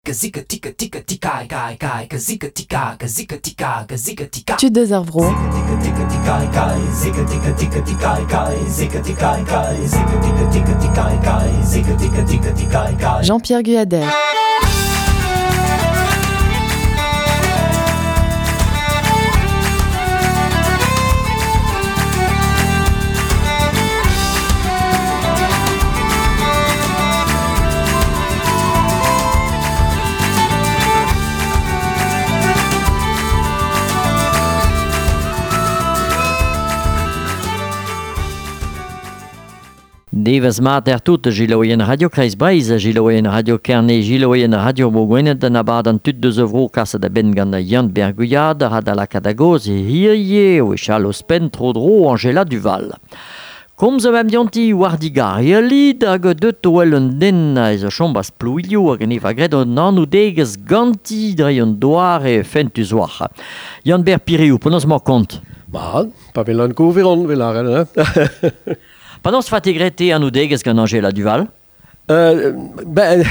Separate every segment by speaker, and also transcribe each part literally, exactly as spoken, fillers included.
Speaker 1: zika tika tika tika kai kai zika tika zika tika zika tika
Speaker 2: Tu Deservro
Speaker 1: zika tika tika kai zika tika tika tika kai zika tika kai zika tika tika tika kai zika tika tika tika kai
Speaker 2: Jean-Pierre Guyader.
Speaker 3: Divas mater tut giloien Radio Kreis Breizh, giloien Radio Kerne, giloien Radio Mogwenet, dan abadan tut de zevro kassa da ben gant Jan Berguyad, Radala Kadagoz, e hirie, o echalo spen trodro Angela Duval. Kom ze mem dianti wardigar, e lid hag deut oel un den ez a chombas plouilio hag en eva gred an anou degez ganti dre un doar e fentus war. Jan Berpiriou, penaos ma kont?
Speaker 4: Ba, pa vel an gouveron vel arren, eh?
Speaker 3: Pendant ce fatigrete an oudegez gant Angela Duval?
Speaker 4: Uh, ben,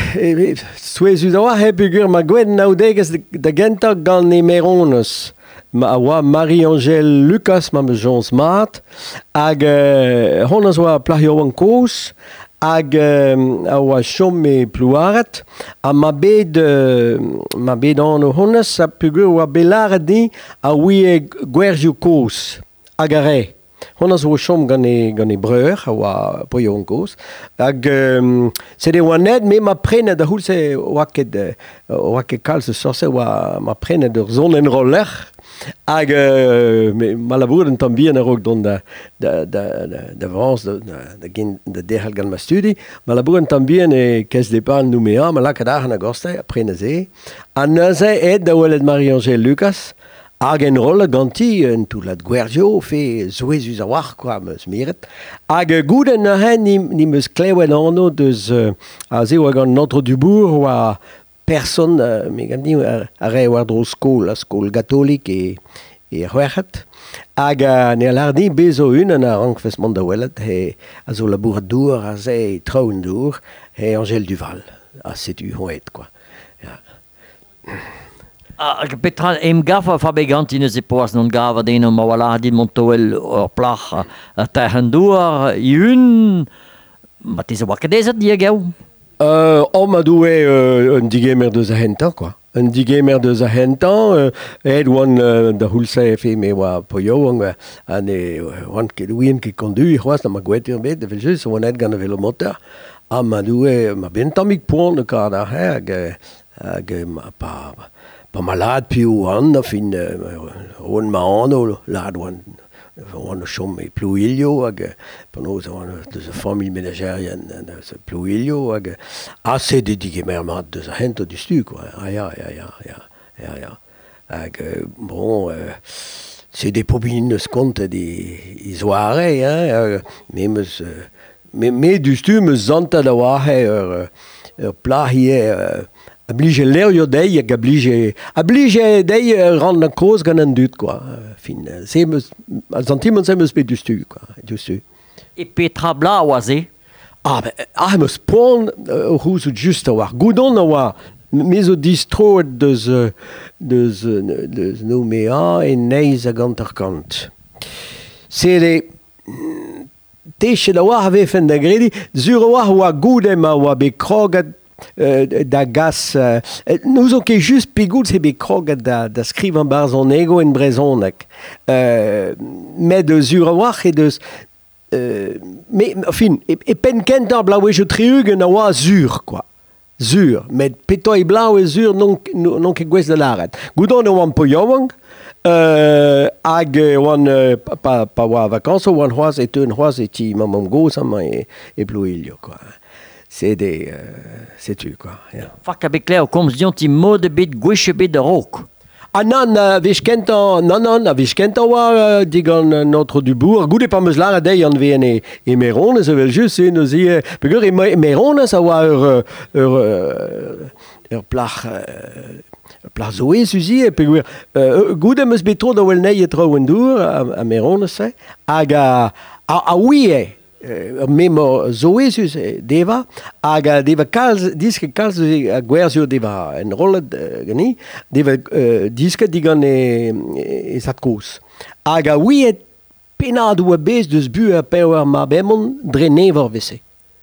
Speaker 4: souezus a oa hebugur ma gwen naoudegez da genta gant emerones. Ma oa Marie-Angèle Lucas ma me jons mat, hag uh, hon a oa plahio an kous, hag uh, a oa chom e plouaret, a ma bet, uh, ma bet an o honnes a pugur oa belaret di a oui e gwerjou kous, hag a re. Hon az o chom gant e, gant e breur, a oa poio an koz. Hag, um, se de oa ned, me ma prenet, da houl se oa ket, oa ket kal se sorse, oa ma prenet ur zon en roller. Hag, uh, ma labour en tambien a rog don da, da, da, da, da vrans, da, da, da, gen, da derhal gant ma studi. Ma labour en tambien e kes de pan noumea, ma lak ad ar an a gorste, a prenet ze. An aze ed da welet Marie-Angèle Lucas, hag en rolle ganti, en tout la gwerdio, fe zoezus a war, quoi, meus miret. Hag gouden a hen, ni, ni meus klewen anno deus, uh, a ze oa gant notre du bourg, oa person, uh, me gant ni, a, a re war dro skol, a skol gatolik e, e c'hwerc'het. Hag uh, ne a lardi bezo un an a rank fes mont da welet, he a zo labour dour, a ze traouen dour, he Angèle Duval. A setu hoet, quoi. Ja.
Speaker 3: Ah, Petra, em gafa fa begant in e poas non gava den ma wala di montoel or plach a terren dour i un ma tise wa kedezet di ageu
Speaker 4: Euh, o ma doue uh, un digemer deus a hentan, quoi. Un digemer deus a hentan, uh, ed oan uh, da hulsa e fe me oa poio, an e oan ket ouien ket kondu, i c'hoaz na ma gwetur bet, da vel just oan ed gant a velomoteur. A ma doue, ma ben tamik poan de kar da he, hag, hag ma pa... Pa ma lad piu an, a fin oan ma anno, lad oan oan o chom e plouilio, hag panoz oan deus a famil menagerien deus a plouilio, hag a se de digemer mat deus a hento du stu, quoi. Ah ya, ya, ya, ya, ya, ya. Hag, bon, euh, se de pobin eus kont de izoare, hein, me meus, me, me du stu meus zanta da oahe ur, ur plahie, euh, Ablige lerio dei, hag ablige... Ablige dei rand an koz gant an dut, quoi. Fin, se meus... Zantimant se meus bet du stu, quoi. Du stu.
Speaker 3: e Petra bla oaze
Speaker 4: Ah, ben, ah, meus poan uh, rouz just a war. Goudon a war. Me zo distroet deus... Uh, deus... Uh, deus noumea e neiz a gant ar kant. Se de... Teche da war a vefen da gredi, zur a war oa goudem a oa be krogat Uh, da gas... Uh, nous on ket just pegout se be kroget da, da skriv an barz an ego en brezonek. Uh, met de zur a war e deus... Uh, me, fin, e, e pen kentar blau e jo triugen a oa zur, quoi. Zur. Met peto e blau e zur non, non ket gwez de laret. Goudon e oan po yawang, uh, hag oan uh, pa, pa oa vakans, oan c'hoaz et un c'hoaz et ti mamam goz ama e, e plouilio, quoi. C'est des... Euh, c'est tu, quoi. Yeah.
Speaker 3: Fak a bekleo komz dianti mod bet gweche bet da rok.
Speaker 4: Ah nan, a vech kentan, nan nan, a vech kentan oa uh, digan uh, notre du bourg. Goude pa meus lar a dei an veen e, e meron, ez evel just un ozi... Uh, Pegur e meron a oa ur... ur... ur plach... Uh, plach zoez uzi, e pegur... Uh, goude meus betro da wel nei e traouen dour, a, a meron a se, hag a... a, a oui e... uh, memo zoesus deva, hag deva calz, disque calz a guerzio deva en rollet uh, gani, deva uh, disque digan e, e sat kous. Hag a ouiet penad oa bez deus bu a peour ma bemon dre never vese.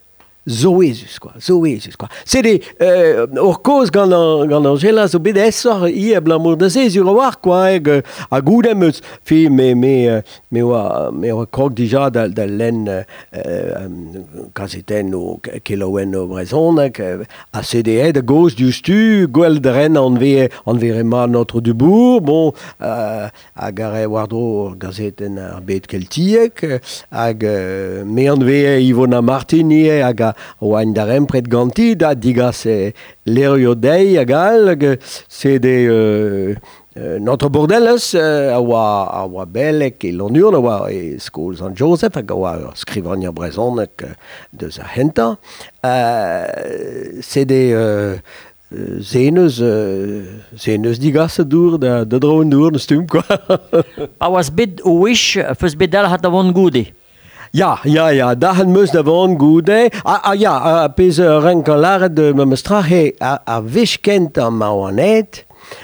Speaker 4: Zoesus, quoi. Zoesus, quoi. C'est des... Euh, or cause gant an, gant an gela zo bet essor i e blamour da se sur a war, quoi. Eg, a goudem eus fi me, me, me oa, me oa krog dija da, da len euh, kazeten o keloen o brezonek, a C D E da goz justu, gwell da ren an ve, an ve rema notre du bourg, bon, euh, hag are wardro gazeten ar bet keltiek, hag euh, me an ve Ivona Martini, hag a oan darem pret ganti, da digas e lerio dei agal, c'est des euh, euh, notre bordeles euh, a oa, a oa belek e l'onur, a oa e skol Saint Joseph, hag a oa skrivania brezonek deus a henta. Euh, c'est des euh, zeneus, euh, zeneus digas a dour, da, da dro un dour, ne stum, quoi.
Speaker 3: A was bet o wish, feus bet dal hat avon goude.
Speaker 4: Ja, ja, ja, da han meus davon goude. Ah, ah ja, a pez uh, renkan lare de me mestrahe a, a vech kent an maouanet,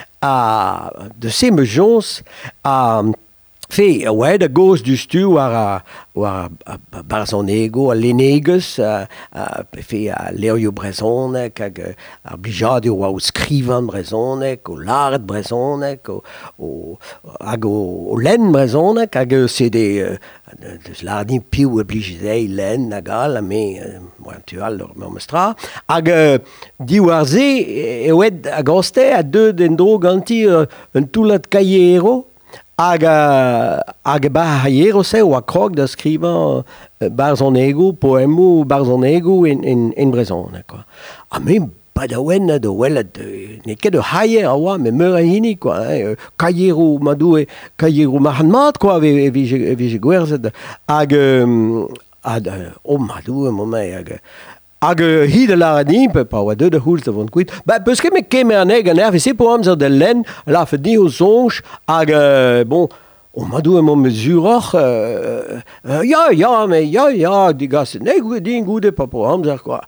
Speaker 4: a de se me jons, a fe, ouais, da goz du stu war a, war a, a barzon ego, a lenegus, a, a fe a lerio brezonek, hag ar blijade oa o skrivan brezonek, o laret brezonek, o, o, hag o, o len brezonek, hag se de... Uh, deus lardin piou e blijidei len nagal, me, uh, tu al ur mestra. Hag uh, di war ze, e oed a goste a deux den dro ganti uh, un toulat kaiero, hag hag ba haiero se oa krog da skriva uh, barzon ego, poemou barzon ego en, en, en brezon. Quoi. A me badaouen de welet, ne ket de haier a oa, me meur a hini, quoi. Hein, kaiero madoue, kaiero mahan mat, quoi, ve je gwerzet. Hag, hag, o madoue, momai, hag... Hag hi de la radimpe, pa oa deud a hoult avon kuit. Ba, peus ket me kemer an eg an erve, se po amzer de len, la fe di o zonj, hag, bon, o madoue mo mesuror, euh, euh, ja, ja, me, ja, ja, digas, ne, din goude pa po amzer, quoi.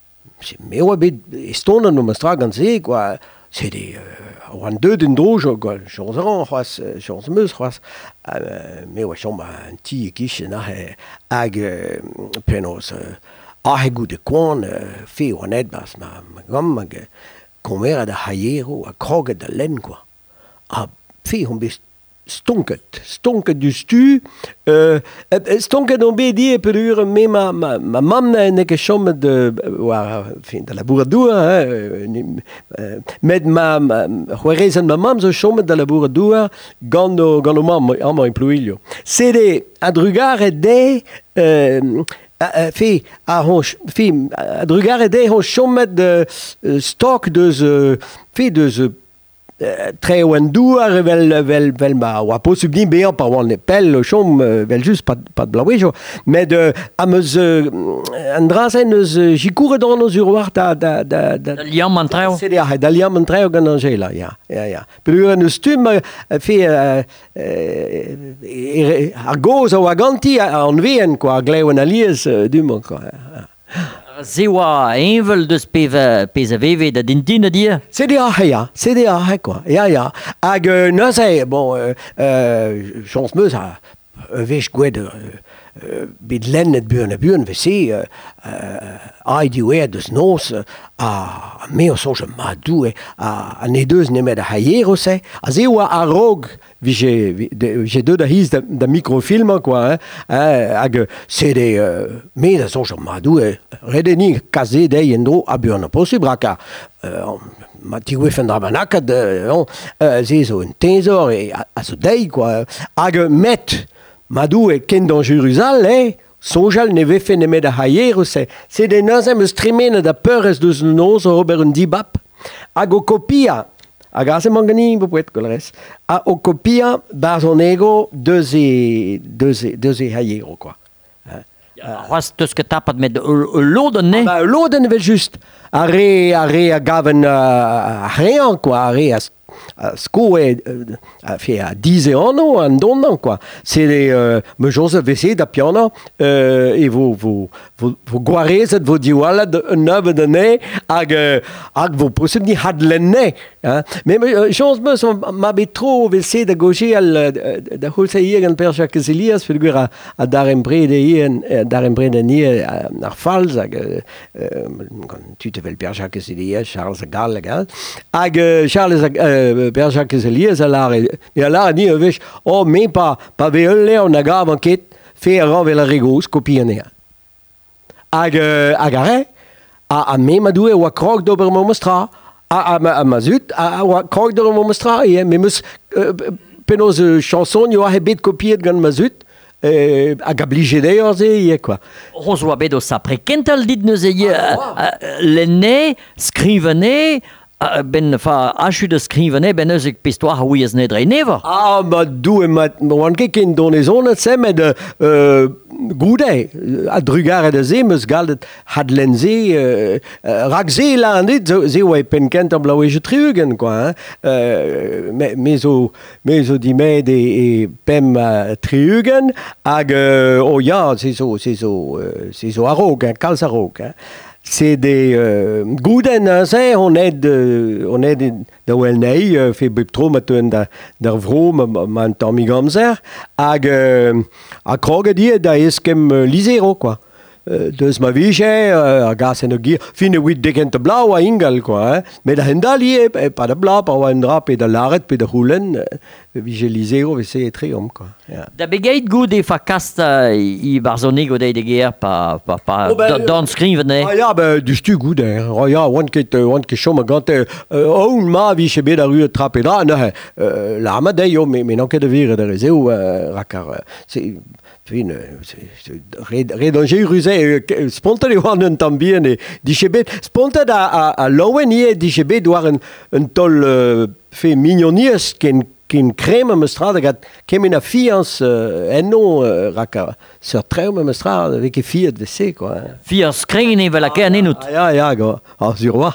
Speaker 4: Me oa bet estonan no mestra gant se, quoi. Se de, uh, oan deud en drojo, quoi. Chons an, c'hoaz, chons meus, c'hoaz. Uh, me oa chom an ti e kichen, ah, hag, uh, penos, uh, ah, e goude koan, uh, fe oan ed bas, ma, ma gam, hag, komera da haiero, a kroget da len, quoi. Ah, fe hon best stonket, stonket du stu, uh, stonket on be die per uur me ma, ma, ma mam neke chommet de, war, fin, de la bouradour, hein, met ma, ma, houerezen ma mam zo chommet de la bouradour, gant no, gant no mam, amma in plouilio. Sede, a drugar e de, uh, Uh, fi, a hon, fi, a drugar e de hon chommet de uh, stok deus, uh, fi, deus, uh, Uh, tre oan douar vel, vel, vel ma oa posub din bean pa oan epel chom uh, vel just pat, pat blaouejo met uh, am eus uh, an drazen eus uh, jikour edan eus ur war da da da da
Speaker 3: Da liam an treo
Speaker 4: c'est ya da liam an treo gant an jela ya ya ya pelur an eus tum uh, fe uh, uh, ar goz a oa ganti an veen quoi gleo an aliez uh, dumon quoi ya.
Speaker 3: Se oa envel deus peza, peza veve da din din a dir.
Speaker 4: C'est des ah, ja, c'est des ah, quoi. Ja, ja. Hag, euh, neuze, bon, euh, euh, chans meus a, vech gwed, euh, bid lennet buan a buan, ve se, euh, euh, a di oe deus nos, a, a me o sonj ma doue, a, a ne deus nemet a haier o se, a ze oa a rog, vi j'ai deux da his da, da microfilm, quoi, hein, hag, se de, euh, me da sonj ma doue, redeni kaze dei endro a buan a posib, raka, euh, ma ti oe fen drabanakad, euh, euh, ze zo un tenzor, e a, a zo dei, quoi, hag met, Madou e ken dan Jeruzal, eh? Sonjal ne vefe ne met a haier, se, se de nazem eus tremene da peurez deus noz ober un dibap, hag o kopia, hag a se mangani, bo poet kolres, a o kopia barzon ego deus e, deus e, deus e haiero, quoi.
Speaker 3: C'hoaz teus ket tapat met o loden, ne?
Speaker 4: Ba, loden vel just, a re, a re a gaven a, a rean, quoi, a re a à Sco est fait à dix ans en donnant quoi. C'est les me Joseph V C da piano et vous vous vous vous guarez cette vos diwala de neuf de nez ag ag vous possible ni had l'année hein. Mais chose me sont m'habite trop V C de gaucher al de holseier en per chaque Elias figure à à darembre de hier darembre de ni nach Falls ag tu te veux le per chaque Elias Charles Gall gal ag Charles per chaque Elias alors et alors ni vech oh mais pas pas veule on a gave enquête fait avant vers la rigos copiener ag ag arrêt a a me madue wa krog dober momstra a a mazut a wa krog dober momstra et mais mus penos chanson yo a hebet copier gan mazut Euh, ag obligé d'ailleurs c'est quoi.
Speaker 3: On se voit bédo ça prékental dit nous ayez l'année scrivené ben fa achu de scrivené ben eus pistoire oui es nedre never.
Speaker 4: Ah ma du ma wan ken dans les zones c'est mais de goude a drugar de zemes galdet had lenze ragze là nit ze ouais penkent am blaue je trugen quoi mais mais o mais o di med et pem trugen ag oh ja c'est so c'est so c'est so arog calsarog c'est des euh, gouden hein, on est de on est de de welnei euh, fait trop maintenant da der vrom man Tommy Gamser ag a kroge die da is kem uh, lisero quoi uh, dus ma viche a uh, gas energie fine wit dekent de blau a ingel quoi hein? Mais da hendali pas de blau pas un drap et de laret pe de hulen uh, viche lisero c'est triom quoi.
Speaker 3: Yeah. Da begeit goed e fakasta i barzonego de de guerre pa pa pa oh, ben, don skrivene.
Speaker 4: Ah ja, ben du stu goed hè. Oh ja, one ket one ket chom gante oun ma vi che be da rue trappe da ne. La ma de yo me me non ket de vire de rezeu rakar. C'est fine redanger rusé spontané one tambien e di chebet spontané a a lowenie di chebet doar un un tol fait mignonies ken kin crème me strada gat kemina fiance et non raka sur traum me strada avec les filles de C quoi.
Speaker 3: Fiance crene vela ken enut.
Speaker 4: Ja ja go. Ah sur roi.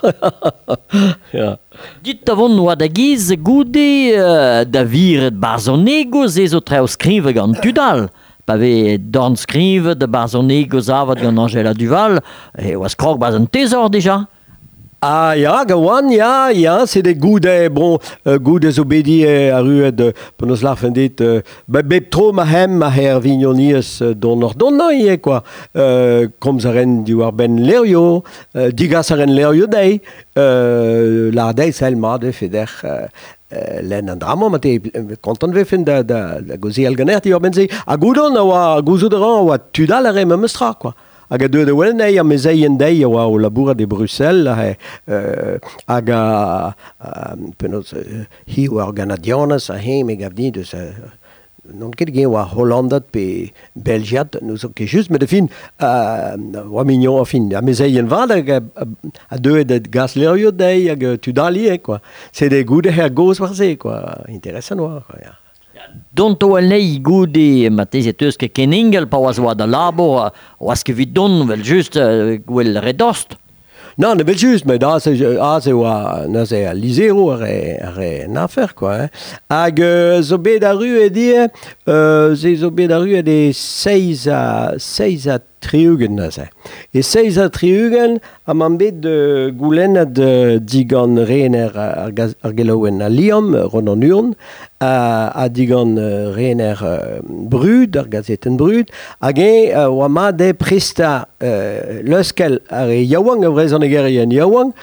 Speaker 4: Ja.
Speaker 3: Dit avon noa da giz goude da vir barzonego zezo treo skrive gant tudal. Pave don skrive de barzonego zavad gant Angela Duval et was krog baz un trésor déjà.
Speaker 4: Ah ja, gawan, ja, ja, c'est des goûts de, bon, uh, goûts des obédis à rue de, pour nous la fin dit, uh, beb trop ma hem, ma her vignonies don nord, don no, ie, quoi, uh, comme ça ren du ben lerio, uh, diga ça ren lerio dei, uh, la dei selma de feder, uh, len an drama, ma te content we fin da, da, da gozi alganert, jo ben se, a goudon, a gouzoudran, a tudal a rem mestra, quoi. Hag a deuet welnei a mezeien dei oa o laboura de Bruxelles he, euh, hag a, a penaos uh, hi o organadionas a he me gavni deus uh, non ket gen oa Hollandat pe Belgiat nous ket just met de fin uh, oa mignon a fin a mezeien vad hag a, a deuet et gas lerio dei hag tudali e quoi c'est des goude her goz war se quoi intéressant oa quoi ja.
Speaker 3: Don't o alnei goude matez et eus ke keningel pa oas oa da labo oas ke vid don vel just uh, wel redost.
Speaker 4: Non, ne vel just, mais da se a se oa na se a lisero are are na faire quoi hein. Hag uh, zo bet a rue e die euh, se zo bet a rue e de seis a seis a triugen na se. E seis a triugen a man bet de goulennet de digan rener ar, ar gelouen a liam, ron an urn, a, a digan rener uh, brud, ar gazeten brud, hag e uh, oa ma de presta uh, leuskel ar e yaouang, a vrez an egeri en yaouang,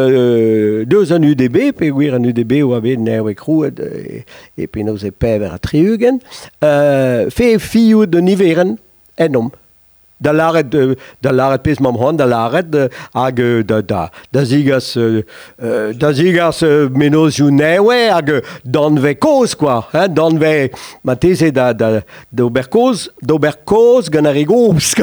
Speaker 4: uh, deus an U D B, pe gwir an U D B oa bet neo e krouet e, e penaos e pever a triugen, uh, fe fiou de niveren en om. Da laret uh, da laret pes mam hon da laret uh, hag uh, da da da zigas uh, uh, da zigas uh, menos you newe hag uh, dan ve cause quoi hein dan ve matese da da d'obercause d'obercause ganarigos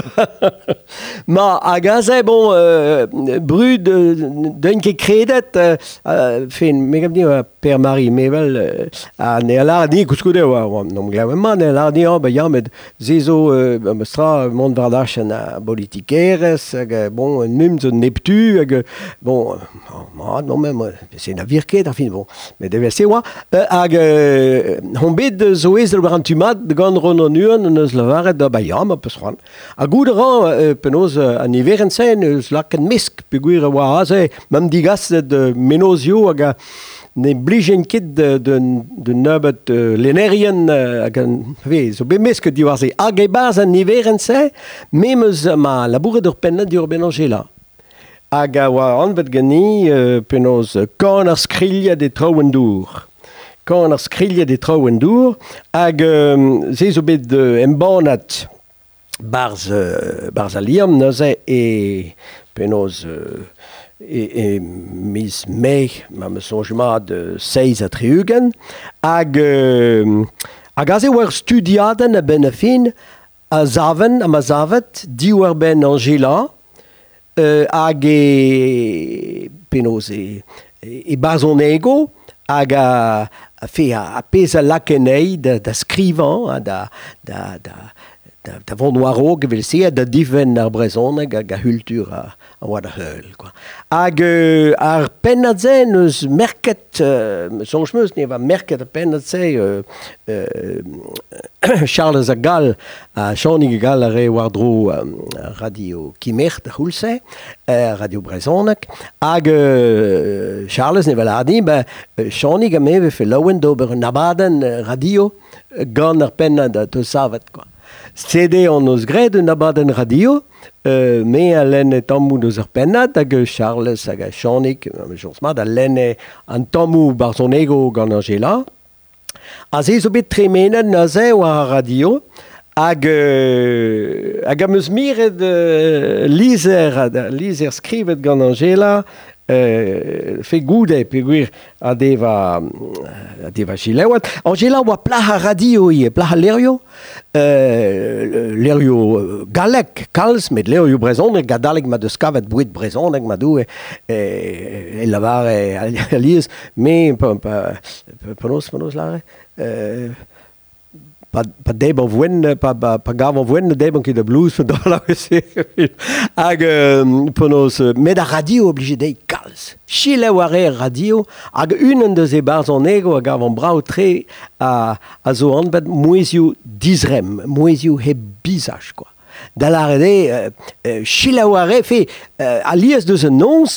Speaker 4: ma agaze bon uh, brud uh, d'un ke credet uh, uh, fin me gam di uh, per Marie mevel uh, a ne ala di kuskude wa nom glawe man ala di ba ja med zezo uh, mestra mond varda na politikeres, hag, bon, numz un neptu, hag, bon, ma, non, men, c'est na virket, ar fin, bon, mais devait se oa, hag, hon bet zo ez del brantumat, gant ron an uan, an eus lavaret, da, ba, ja, ma peus ran. A goud ran, penaos, an iveren sen, eus laken mesk, pe gwir oa aze, mam digas de menozio, hag, ne blijen ket de, de, de nabet uh, lenerien uh, hag an, ve, zo be mesk di war se, hag e baz an iveren se, mem eus ma labouret ur pennet di ur ben Angela. Hag a oa anvet gani, uh, penaos, kan ar skrilia de traoendour. Kan ar skrilia de traoendour, hag um, se zo bet uh, embanat barz, uh, barz a liam, neuze, e penaos... Uh, et, et mis mei, ma me songe ma de seiz a treugen, hag, euh, hag aze war studiaden a ben a fin, a zaven, a ma zavet, di war ben Angela, euh, hag e, penaos e, e bazon ego, hag a, a fe a, a pez a lakenei da, da skrivan, da, da, da, da, da von waro, gevel se, da diven ar brezon, hag a hultur a, a oa da heul, quoi. Hag euh, ar pennadze neus merket, euh, sonj meus ne va merket a pennadze, euh, euh, Charles a gal, a chanig a gal a re war dro euh, radio Kimert a hulse, euh, radio brezonek, hag euh, Charles ne va ladi, ba, chanig a me ve fe laouen d'ober un abaden radio gant ar pennad a to savet, quoi. C D on eus gret un abaden radio, euh, me a lenne tammou deus ar pennad, hag Charles hag a chanig, mat a lenne an tammou bar son ego gant Angela. A se zo bet tremenet naze war a radio, hag, euh, hag am eus miret uh, lizer, lizer skrivet gant Angela, Uh, fe goude, pe gwir, a deva, a deva gilewat. Angela oa plach a radio ie, plach a lerio, uh, lerio galek, kalz, met lerio brezonek, gadalek ma deus kavet bouet brezonek, ma dou, e, e, e lavar e aliez, me, pa, pa, panos, panos lare, uh, Pa, pa deben voen, pa, pa, pa gavan voen, deben ki de blues, pa dola se. Hag, um, penaos, met a radio oblige dei kalz. Chile ware radio, hag unen de ze barzon ego, hag gavan brau tre, a, a zo anbet moezio dizrem, moezio he bizaj, quoi. Da la rede, uh, uh, chile ware, fe, uh, alias de ze nons,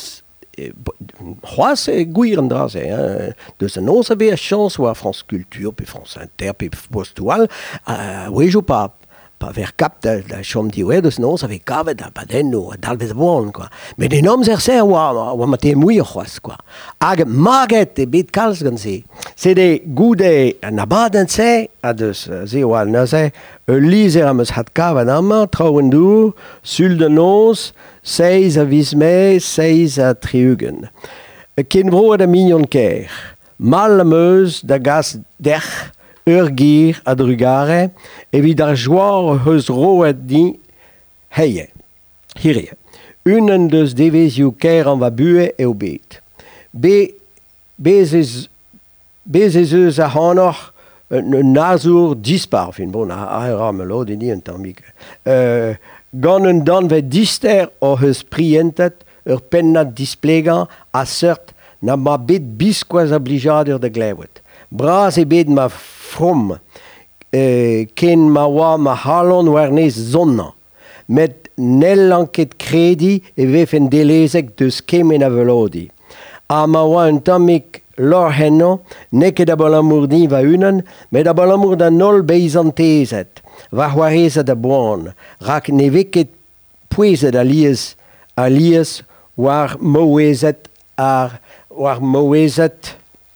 Speaker 4: c'hoaz e gwir an dra se, hein. Deus an oz ave a chans war France Culture, pe France Inter, pe Postual, uh, wejo pa, pa ver kap da, da chom diwe, deus an oz ave kavet a baden o a dalvez a boan, quoi. Me den om zer se oa, oa ma te mouille c'hoaz, quoi. Hag maget e bet kalz gant se. Se de goude an abaden se, a deus se oa al naze, e lizer am eus hat kavet amma, traoendour, sul de noz, seiz a visme, seiz a triugen. Ken vroet a mignon ker. Mal am eus da gas derch, ur gir a drugare, evit ar joar eus roet di heie. Hirie. Unen deus devezio ker an va bue eo bet. Be, bezez, bezez eus a hanor, un nazour dispar, fin bon, a a ramelo, di ni un tammik. Euh, Gant un dan ve dister o heus prientet ur pennad displegan a seurt na ma bet biskoaz a blijad ur de glewet. Braz e bet ma from, euh, ken ma oa ma halon war nez zonna. Met nel anket kredi e vef en delezek deus kemen a velodi. A ma oa un tammik lor henno, neket a balamour din va unan, met a balamour da nol beizantezet. Va c'hoarezet a boan, rak ne veket pouezet aliez, aliez war mouezet ar, war mouezet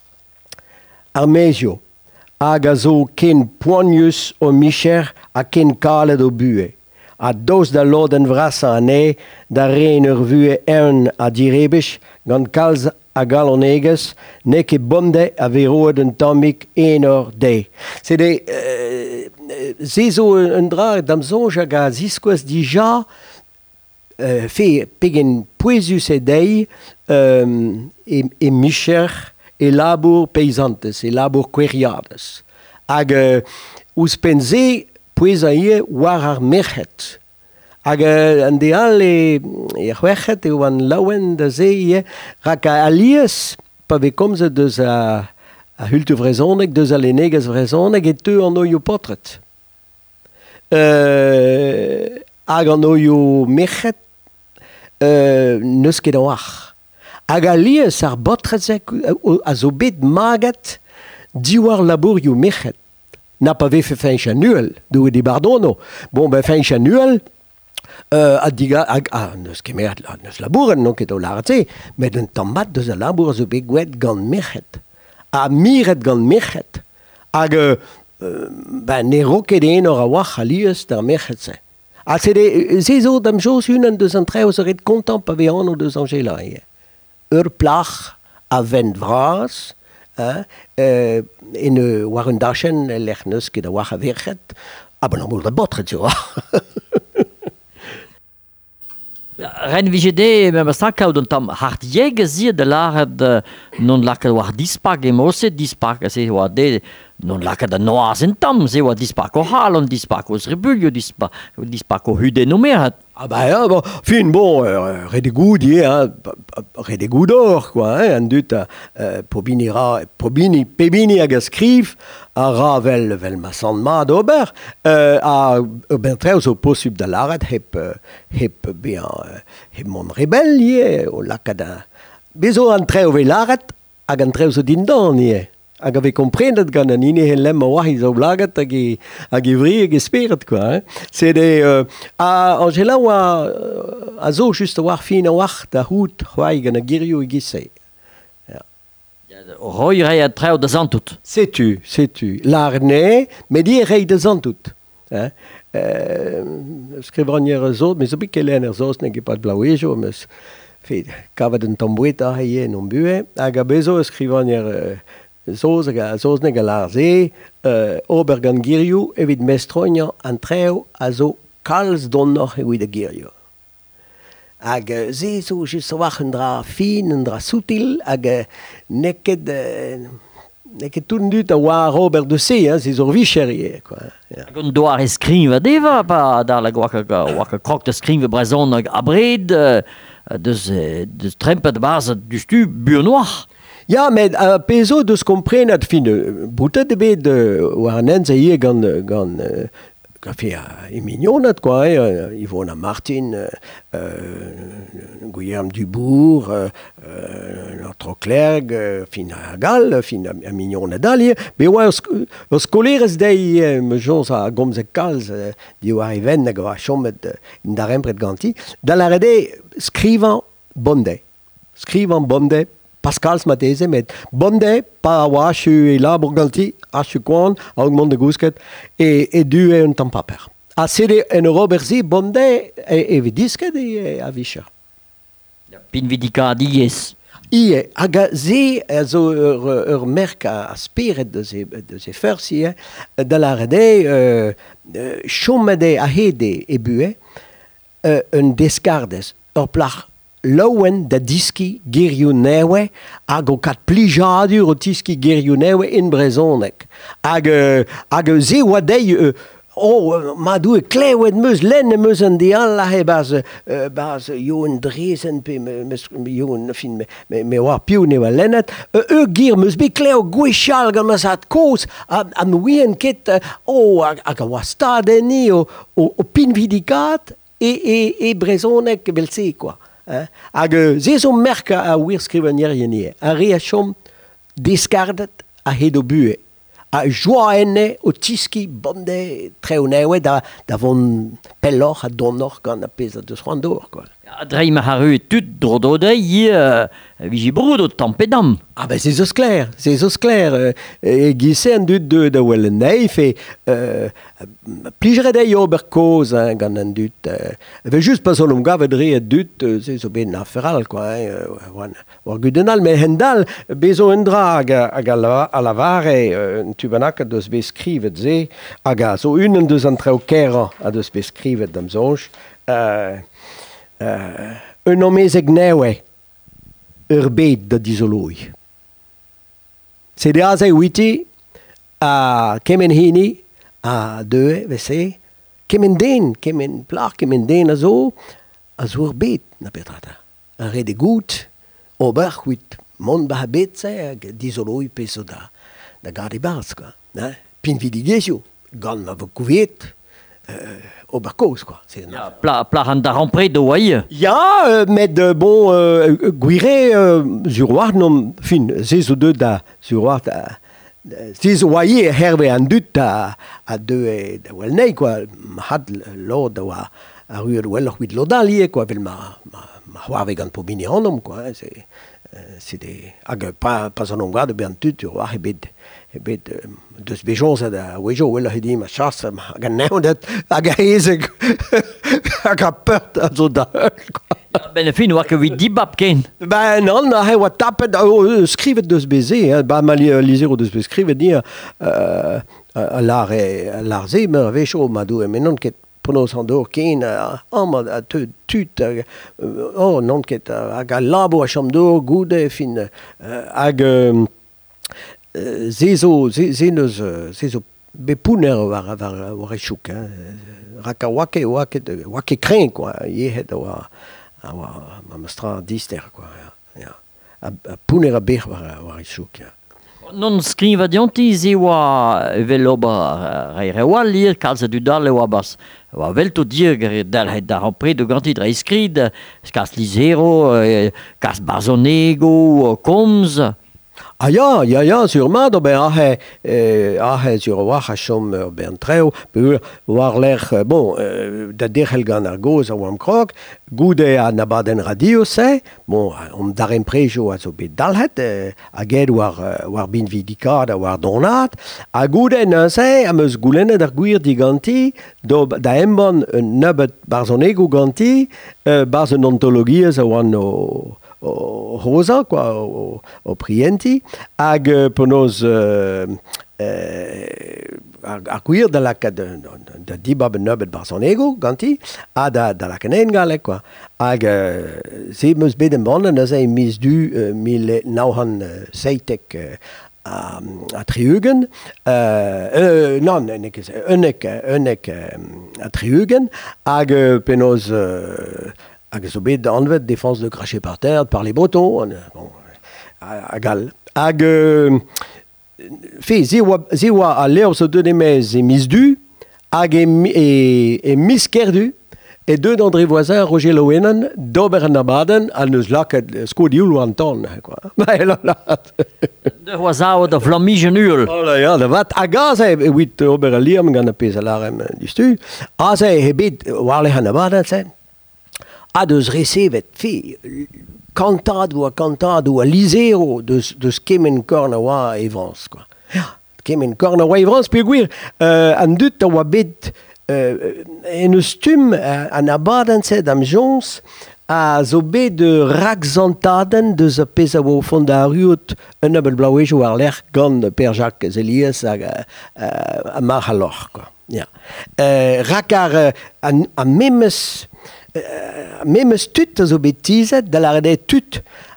Speaker 4: ar mezio, hag a zo ken poanius o micher a ken kalet o bue. A dos da loden vrasa an e, da rein ur vue eun a direbech, gant kalz a galoneges, ne ket bonde a veroet un tammik enor de. Se de... Euh, se zo un dra dam zonj hag a ziskoaz dija euh, fe pegen poezus e dei euh, e, e micher e labour peizantes, e labour queriades. Hag euh, ouz penze poeza ie war ar merchet. Hag an de all e c'hwec'het eo an laouen da ze, rak a alias, pa ve komzet deus a, a hulte vrezoneg, deus a lenegez vrezoneg, et teu an oio potret. Euh, hag an oio mechet, euh, neus ket an wach. Hag alias ar botrezek a zo bet maget diwar labourioù mechet. Na pa ve fe fin chanuel, doue di bardono. Bon, ben fin chanuel, Uh, a diga, ag, a, neus kemer, neus labouren, non ket o larate, met un tammat deus a labour zo bet gouet gant mechet. A miret gant mechet. Hag, uh, ben, ne roket en or a wach a lius d'ar mechet se. A se de, se zo dam jos unan deus an treo zo ret kontant pa ve an o deus an gelai. Ur plach a vent vras, hein, uh, en uh, war un dachen lech neus ket a wach a verchet, a ben an moul da botret zo.
Speaker 3: Ren vigede, me sak kaout an tam hart jegezir de laret uh, non laket war dispak e mose dispak se war de non laket a noaz en tam se war dispak o halon dispak o srebulio dispak dispak o hude numeret.
Speaker 4: Ah bah ja, bon, fin bon, euh, rede goud ye, hein, rede goud or, quoi, hein, an dut a euh, pobini ra, pobini, pebini hag a skriv, a ra vel, vel ma san ma d'ober, euh, a ben treus o posub da laret, hep, euh, hep, ben, euh, hep mon rebel ye, o lakad a, bezo an treu ve laret, hag an treus o dindan ye. Hag ave komprenet gant an ine hen lem a wahi zo blaget hag e, hag e vri hag e speret, quoi. Hein. C'est des... Euh, a Angela oa a zo just a war fin a war da hout c'hoai gant a girio e gise. Ja.
Speaker 3: Roi rei a treo da zantout.
Speaker 4: Setu, setu. L'arne, met di rei da zantout. Hein. Euh, Skrivanier zo, mais zo bik kelen er zos neg e pat blauejo, mais... Fe, kavet un tambouet a heie non bue, hag a bezo skrivanier... Euh, Zoz neg a larze, uh, ober gant girioù evit mestroignan an treo a zo kalz donnoc'h evit a girioù. Hag uh, ze zo just war un dra fin, un dra soutil, hag uh, neket, uh, neket tout dut a war ober de se, hein, ze zo vicher ye, quoi.
Speaker 3: Hag un doar e skriva deva, pa da la gwaka krok de skriva brezon hag abred, uh, deus, deus trempet baz du stu bur noir.
Speaker 4: Ja, met a pezo deus komprenet fin, boutet ebet uh, war an enz a ye gant, gant uh, gafe a emignonat, quoi, eh, Yvonna Martin, uh, uh, Guillaume Dubourg, uh, uh, notre clerc, uh, fin a gal, fin a, a mignonat dal, be oa ur skolerez dei uh, me jons a gomzek kalz, uh, di oa even hag oa chomet uh, in da rempret ganti, dal a rede skrivan bonde. Skrivan bonde, Pascal Smatese met bonde pa a oa chu e labour ganti, a chu koan, a augment de gousket, e, e du e un tampaper. A sede en Robertzi bonde e, e vidisket e a vicher.
Speaker 3: Pin vidika diez.
Speaker 4: Ie, hag a ze a zo ur, ur merk a, a speret de ze, de ze fersi, eh, da la rede euh, euh, chomede a hede e bue, euh, un deskardes ur plach laouen da diski gerioù newe hag o kat plijadur o tiski gerioù newe in brezonek. Hag, uh, hag ze oa dei... Uh, oh, ma doe kleeuwet meus, lenne meus an de all lahe baz, uh, baz joen drezen pe joen, fin, me, me, me war piou ne wa lennet, uh, ur gir meus be kleo gwechal gant meus at koz, an wien ket, uh, oh, hag, hag a oa staden ni o, o, o pin vidikat e, e, e brezonek bel se, quoi. Hein? Hag ze zo merk a wir skrivanier yenie. A re a chom deskardet a hedo bue. A joa enne o tiski bonde treo newe da, da von pelloch a donnoc'h gant a pez a deus c'hoandor, quoi.
Speaker 3: A dreim a c'harru e tut drodo da ye uh, viji broud o tampedam.
Speaker 4: Ah ben c'est zos clair, c'est zos clair. Euh, e gise an dut de da wel en neif e euh, plijre da ober koz hein, gant an dut. Euh, ve just pas on gavet re et dut, euh, c'est zo ben aferal, quoi. Hein, euh, war gudenal, mais hendal, bezo en dra hag a la, a la vare, euh, tubanak a deus be skrivet ze, hag a zo un an deus an treo keran a deus be skrivet dam zonj. Euh, Uh, un omezeg newe ur bet da dizoloi. Se de aze witi a kemen hini a deue, vese, kemen den, kemen plar, kemen den a zo, a zo ur bet, na petrata. A red e gout, ober, c'hwit mont ba bet, se, hag dizoloi peso da, da gade bars, quoi. Hein? Pin vidigezio, gant ma vo kouvet, euh, ober koz, quoi.
Speaker 3: Ja, pla, pla an da rampre de oaie.
Speaker 4: Ja, euh, met euh, bon, euh, gwire, euh, sur war, non, fin, zezo de da, sur war, da, Tis oaie herve an dut a, a de e da wel nei, quoi. Ma had lo da wa a ruer wel c'hwit lodalie, quoi, vel ma, ma, ma c'hoarve gant po bini anom, quoi. Hein, c'est, euh, c'est des... Hag pa, pas an omgade be an tut, ur war ebet, ebet euh, deus bejons a da wejo, wel a hedi ma chas, hag an neondet, hag a ezeg, hag a peurt a zo da heul, quoi.
Speaker 3: Ben fin, oa ket dibab ken.
Speaker 4: Ben non, ha oa tapet, uh, skrivet deus beze, hein, ba ma li, lizer o deus be skrivet ni, uh, a lar e, a lar ze, mer vecho ma do, men non ket ponos an dor ken, a ma a te tut, uh, oh non ket, uh, hag a labo a chom dor, goude, fin, uh, hag uh, zezo, zeneus, zezo bepouner war, war, war e chouk, hein, raka wake, wake, wake kren, quoi, yehet oa, a oa, ma mestra dister, quoi, ja, ja. A, a pouner a bech war, war e chouk, ja.
Speaker 3: Non skriva dianti ze oa vel ober re oa lir kalza du dal oa bas. Oa vel to dir dal het da rampre de ganti dra iskrid, kas lizero, kas bazonego, komz.
Speaker 4: Ah ja, ja, ja, sûrement, da ben ahe, eh, ahe sur oa ha chom ur ben treo, beur war l'er, bon, euh, da derhel gant ar goz a oam krog, goude a nabaden radio se, bon, om darem prejo a zo bet dalhet, eh, a ged war, war bin vidikad a war donat, a goude na se, a meus goulennet ar gwir diganti, do da emban un nebet barzonego ganti, euh, barz un ontologiez a oan o... o rosa, quoi, o, o prienti, hag uh, ponoz uh, uh, ar gwir da laka da, da dibab en neubet barzonego, ganti, a da, da laka nen galek, quoi. Hag uh, se meus bet en bannen, a ze mis du uh, mil nauhan uh, seitek uh, a, a triugen, uh, uh, non, unek, unek, unek uh, a triugen, hag uh, penoz... Uh, hag zo bet anvet défense de cracher par terre par les bretons, bon, agal. Hag, euh, fe, ze oa, ze oa a leo zo de nemez e mis du, hag e, e, e mis kerdu, e deud André Voisin, Roger Loenan, d'ober an abaden, an eus laket sko dioul an ton, quoi. Ma e la lat.
Speaker 3: De oazao da vlamigen ul.
Speaker 4: Oh la ja, da vat, hag a ze, e wit ober a liam gant a pez a larem du stu, a ze e bet warle an abaden, ze, a deus recevet fi kantad ou a kantad ou a lizero deus, deus kemen korn a oa evans, quoi. Ja, kemen korn a oa evans, pe gwir, uh, an dut a oa bet uh, en eus tum uh, an abaden zed am jons a zo bet de rakzantaden deus a pez a oa fond a ruot un abel blauejo ar ler gant per Jacques Zelias a, a, a, a mar halor, quoi. Ja. Uh, rakar uh, an, an memes Uh, memes tut a zo bet tizet, da la rede tut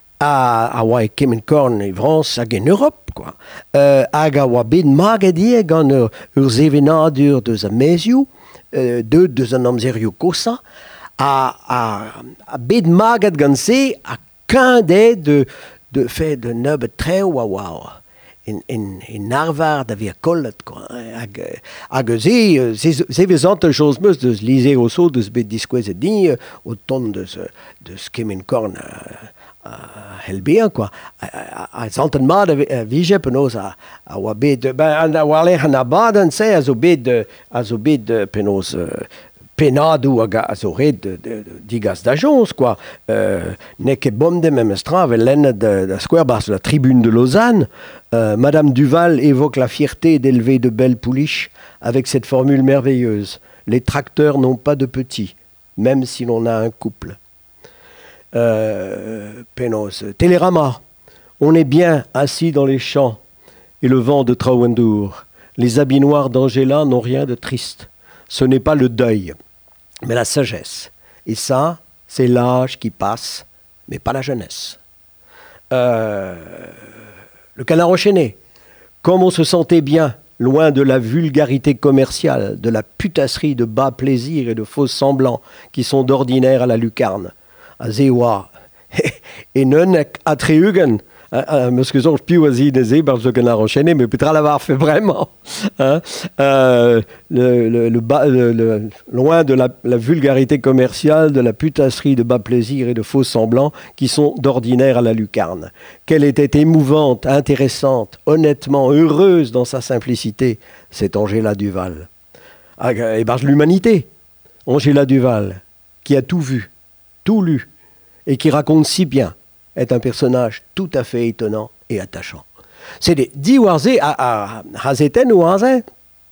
Speaker 4: a, a oa e kemen korn e Vrans hag en Europe, quoi. Uh, hag a oa bet maget ie gant ur, ur zevenadur deus a mezioù, uh, deud deus an amzerio kosa, a, a, a bet maget gant se a kinde de, de fe de neubet treo a oa en, en, en arvar da via kollet, quoi. Hag, hag ze, ze, ze vezant ul chose meus deus lize o so deus bet diskwezet ni o ton deus, deus kemen korn a, a helbean, quoi. A, a, a zanten mat a vije penaos a, a oa bet, ben, a oa lech an abaden se a zo bet, a zo bet penaos penadou hag a zo ret digas d'ajons, quoi. Euh, ne ket bomde mem estra vel lennet da skouer bars la tribune de Lausanne. Euh, Madame Duval évoque la fierté d'élever de belles pouliches avec cette formule merveilleuse. Les tracteurs n'ont pas de petits, même si l'on a un couple. Euh, Penos. Télérama. On est bien assis dans les champs et le vent de Trawendour. Les habits noirs d'Angela n'ont rien de triste. Ce n'est pas le deuil, mais la sagesse. Et ça, c'est l'âge qui passe, mais pas la jeunesse. Euh, le canard enchaîné. Comme on se sentait bien loin de la vulgarité commerciale, de la putasserie de bas plaisir et de faux semblants qui sont d'ordinaire à la lucarne. Azewa, et non à Tréhugen, parce que je peux aussi des parce que n'a enchaîné, mais peut-être l'avoir fait vraiment. Hein? Euh, le, le, le, le, le, loin de la, la vulgarité commerciale, de la putasserie de bas plaisir et de faux semblants qui sont d'ordinaire à la lucarne. Qu'elle était émouvante, intéressante, honnêtement heureuse dans sa simplicité, cette Angela Duval. Ah, et ben, l'humanité, Angela Duval, qui a tout vu, tout lu, et qui raconte si bien, est un personnage tout à fait étonnant et attachant. C'est des dix warze à Hazeten ou Hazen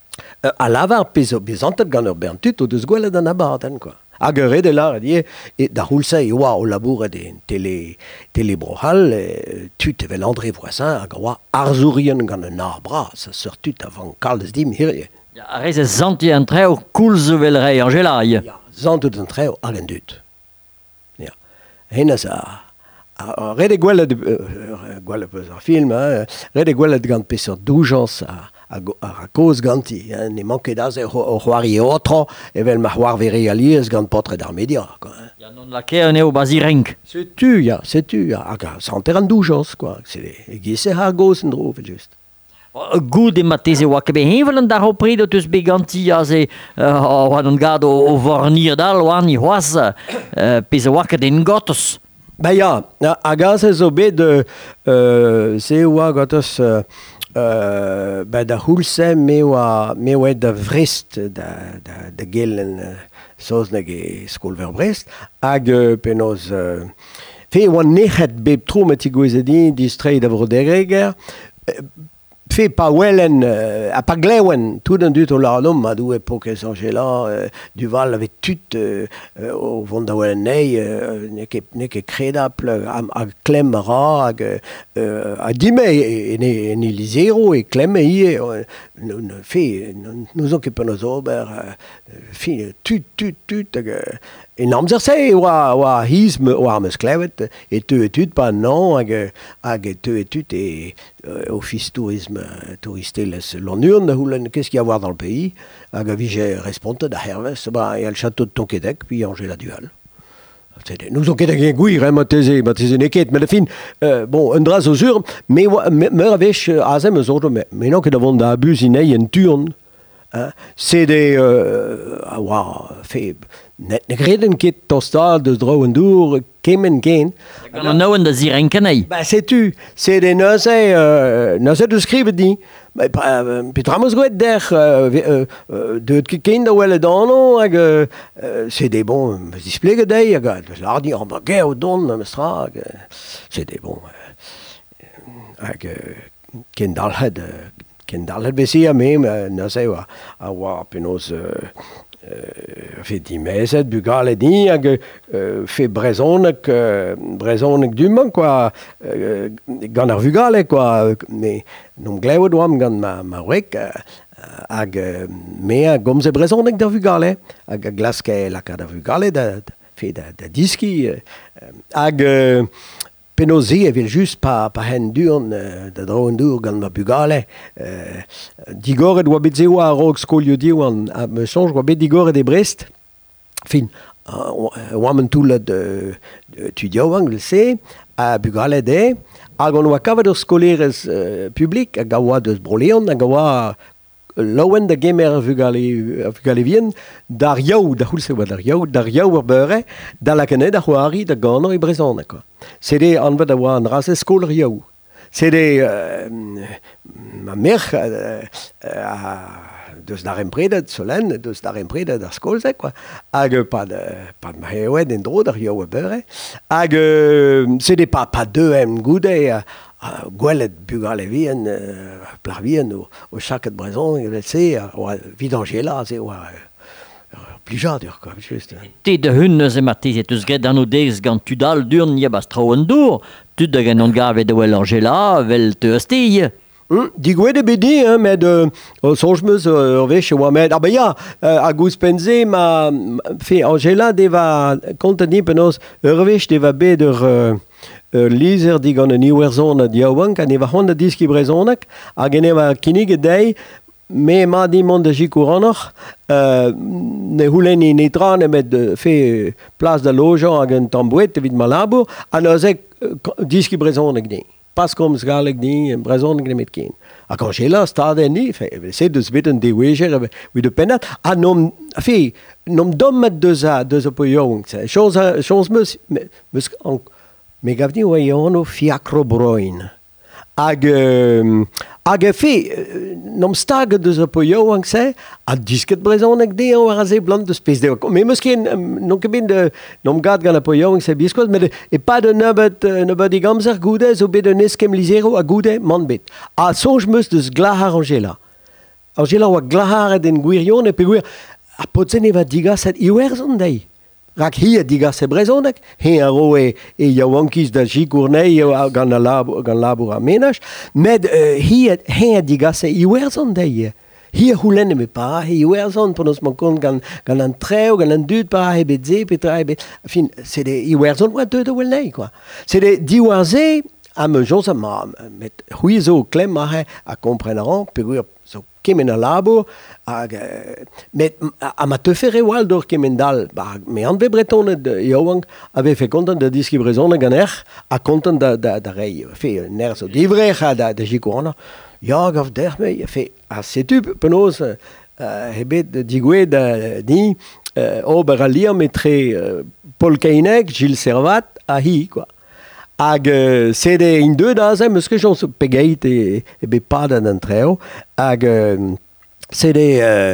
Speaker 4: à l'avar peso bizantat ganer bentut ou de sguela dans abaten quoi. Agere de là dit et da hulsa et wa au labour des télé télébrohal tu te vel André Voisin à gwa arzurien ganer narbra ça sortut avant Karl dim hier.
Speaker 3: Ja, rese zanti entreo kulzuvelrei Angela.
Speaker 4: Ja, zantu entreo agendut. Ja. Hena sa Rede gwella de gwella peus ar film, hein, rede gwella de gant peseurt doujans a, a, a cause ganti. Hein, ne manket da ze o c'hoari e otro, evel ma c'hoar vere aliez gant potre d'ar media. Quoi, hein.
Speaker 3: Ja, non la kerne eo bazirenk.
Speaker 4: C'est tu, ja, c'est tu. Ja, santer an doujans, quoi. E gise ha gozen dro, just.
Speaker 3: Goed in Mathese wakke be hevelen daarop preden dus beganti als ze wat een gado over nierdal wani was pese wakke den gottes.
Speaker 4: Ben ja, a gaz ez o bet de uh, se oa gotos uh, uh, ben da hulse me oa me oa da vrest da, da, da gelen uh, soz neg e skolver Brest hag uh, penoz uh, fe oa nechet bep tro met i gwezedin distrait da vrodereger uh, fe pa wellen, euh, a pa glewen, tout d'un dut o larnom, ma dou epokez Angela, euh, Duval avait tout euh, au vont da wellen nei, euh, neke, neke kredapl, a, a klem ra, hag, euh, a dime, e ne, ne li zero, e klem e ie, euh, fe, nous on kepen oz ober, euh, fe, tut, tut, tut, hag, en amzerse, oa, oa hizm, oa meus klevet, et te etud pa non, hag, hag te etud e euh, office tourisme, touristé l'ennurne de Houlen, qu'est-ce qu'il y a à voir dans le pays? À Gavige responde à Herves, il y a le château de Tonquédec, puis Angela Duval. Nous on Quédec un gouir, hein, Mathésé, Mathésé Neket, mais la fin, euh, bon, un dras aux urnes, mais me avech azem aux autres, mais non que d'avant d'abus iné en turne, c'est des, euh, wow, fait, net greden kit tostal de Drouwendour, kemen geen.
Speaker 3: Dan nou en de zirenkenei.
Speaker 4: Bah, c'est tu, c'est des neuze, euh, neuze de scribe di. Pitramos goet der, de kinder welle dono, c'est des bons, display dei, l'ardi en baguette au don, mestra, c'est des bons, kendalhed, kendalhed besia même, neuze wa, a wa penos. Uh, fait dimezet, bugale di, hag uh, fait brezonek, uh, brezonek duman, quoi, uh, gant ar vugale, quoi, mais non glevet oam gant ma, ma wek, uh, hag uh, me a gomze brezonek d'ar vugale, hag a glaske laka d'ar vugale, da, fait da, da diski, uh, hag uh, penozi e vil just pa, pa hen durn, uh, da Drouwendour gant ma bugale. Uh, digoret oa bet zeo a rog skolio diou an, a me sonj oa bet digoret e Brest. Fin, uh, oa men toulet de, de tudio angl se, a bugale de, hag an oa kavet ur skolerez uh, publik, hag a oa deus broleon, hag a oa laouen da gemer a vugale, a vugale vien, dar yaou, da hulse oa dar yaou, dar yaou ur beure, da lakenet a c'hoari da gano e brezon, quoi. C'est des en bas un race scolaire yaou. C'est des ma mère de darem preda de Solène, de darem preda de skol c'est quoi. Hag pas de pas de mahéoued en dro der yaou beure. Hag c'est des pas pas deux m goudé gwelet bugale vien plavien au chaque de brezon et c'est vidangela c'est plijadur, quoi, juste.
Speaker 3: Te de hunne ze Mathese tus gret an o dez gant tudal durn ye bas Drouwendour, tud da gen an gave de wel Angela, vel te astille.
Speaker 4: Hum, digwe de bedi, hein, mais de sonj meus ur vech oa met. Ah ben ya, a gous penze ma fe Angela deva konteni penos ur vech deva bet ur uh, lizer di gant an iwer zon a diaouank, a neva hon a diski brezonak, a gen eva kinig e dei me ma di mon de Jikouranoch, euh, ne houleni netran met de fait place de logeant hag un tambouet vid malabo, an ozek diski brezonek ni. Pas kom sgalek ni, en brezonek ni met ken. A quand j'ai là, stade ni, c'est de se mettre un déwéger, oui de penat, a nom, fait, nom dom met deux a, deux a poyong, chose, chose mus, mus, me gavni wayono fiacro broin. Ag, euh, ag fait, nom stag deux a poyong, c'est, a disket brezonek ni, on va raser blanc de space de, mais muskin, non que bin de, nom gad gan a poyong, c'est biscos, mais et pas de nabet, nabet di gamzer goude, zo bet de neskem lisero a goude, man bet. A sonj mus de glahar Angela. Angela wa glahar den gwirion, e pe gwir, a potsen eva diga set iwerzon dei. Rak hier diga se brezonek, he a ro e, e yawankis da Jikournei gan a labo, gan labo a menaj, med uh, hier, he a diga se iwerzon dei. Hier houlenne me pa, he iwerzon, ponos man kon gan, gan an treo, gan an dud pa, he bet ze, petra, he bet, fin, c'est de iwerzon wa de de welnei, quoi. C'est de diwarze, a me jons a ma, met huizo klem a he, a komprenaran, pe gwir, so kemen a labo, hag, met a ma te fere wal d'or kemen dal, ba, me an be bretonne de Joang ave fe kontan de diski brezonne gan er, a kontan da, da, da rei, fe ner so divrecha da, da Jikourana, ja, gaf der me, fe, a setu penos, uh, hebet digwe da ni, uh, ober a liam etre uh, Paul Keinec, Gilles Servat, a hi, quoi. Hag uh, sede in deux daze, meus ket jons pegeit e, e be pad an treo, hag uh, sede uh,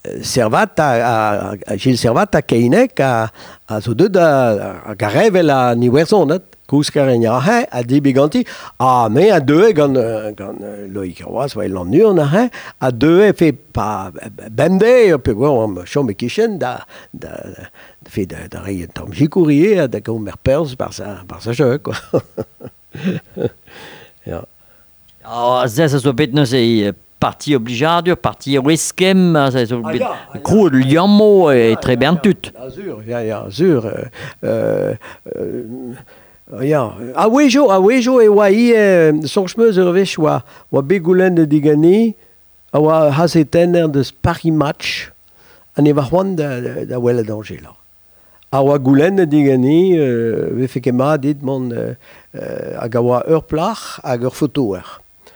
Speaker 4: Servat a, a, a Gilles Servat a Keinec a, a zo deud a, a garevel a niwerzonet, kouskaren ya he, a dibiganti, a me a deux gant, gant Loïc Roas, wa l'an nu an a he, a deux fe pa bende, pe gwa am chom e kichen, da, da, da fe da, da rei tam jikourier, da gom mer pers par sa, par sa jeu, quoi. Ja.
Speaker 3: Ja, zes a zo betnes e parti obligadio, parti riskem, zo bet kro liamo e tre ben tut.
Speaker 4: Ja, zur, ja, ja, zur. Euh, euh, Ja, a wejo, a wejo e oa i e sonch meus ur vech oa, oa begoulen de digani, a oa hasetenner deus Paris Match, an eva c'hoant da, da, da wele d'Angela. A oa goulen de digani, euh, ve feke ma dit mon euh, hag a oa ur plach hag ur fotoer.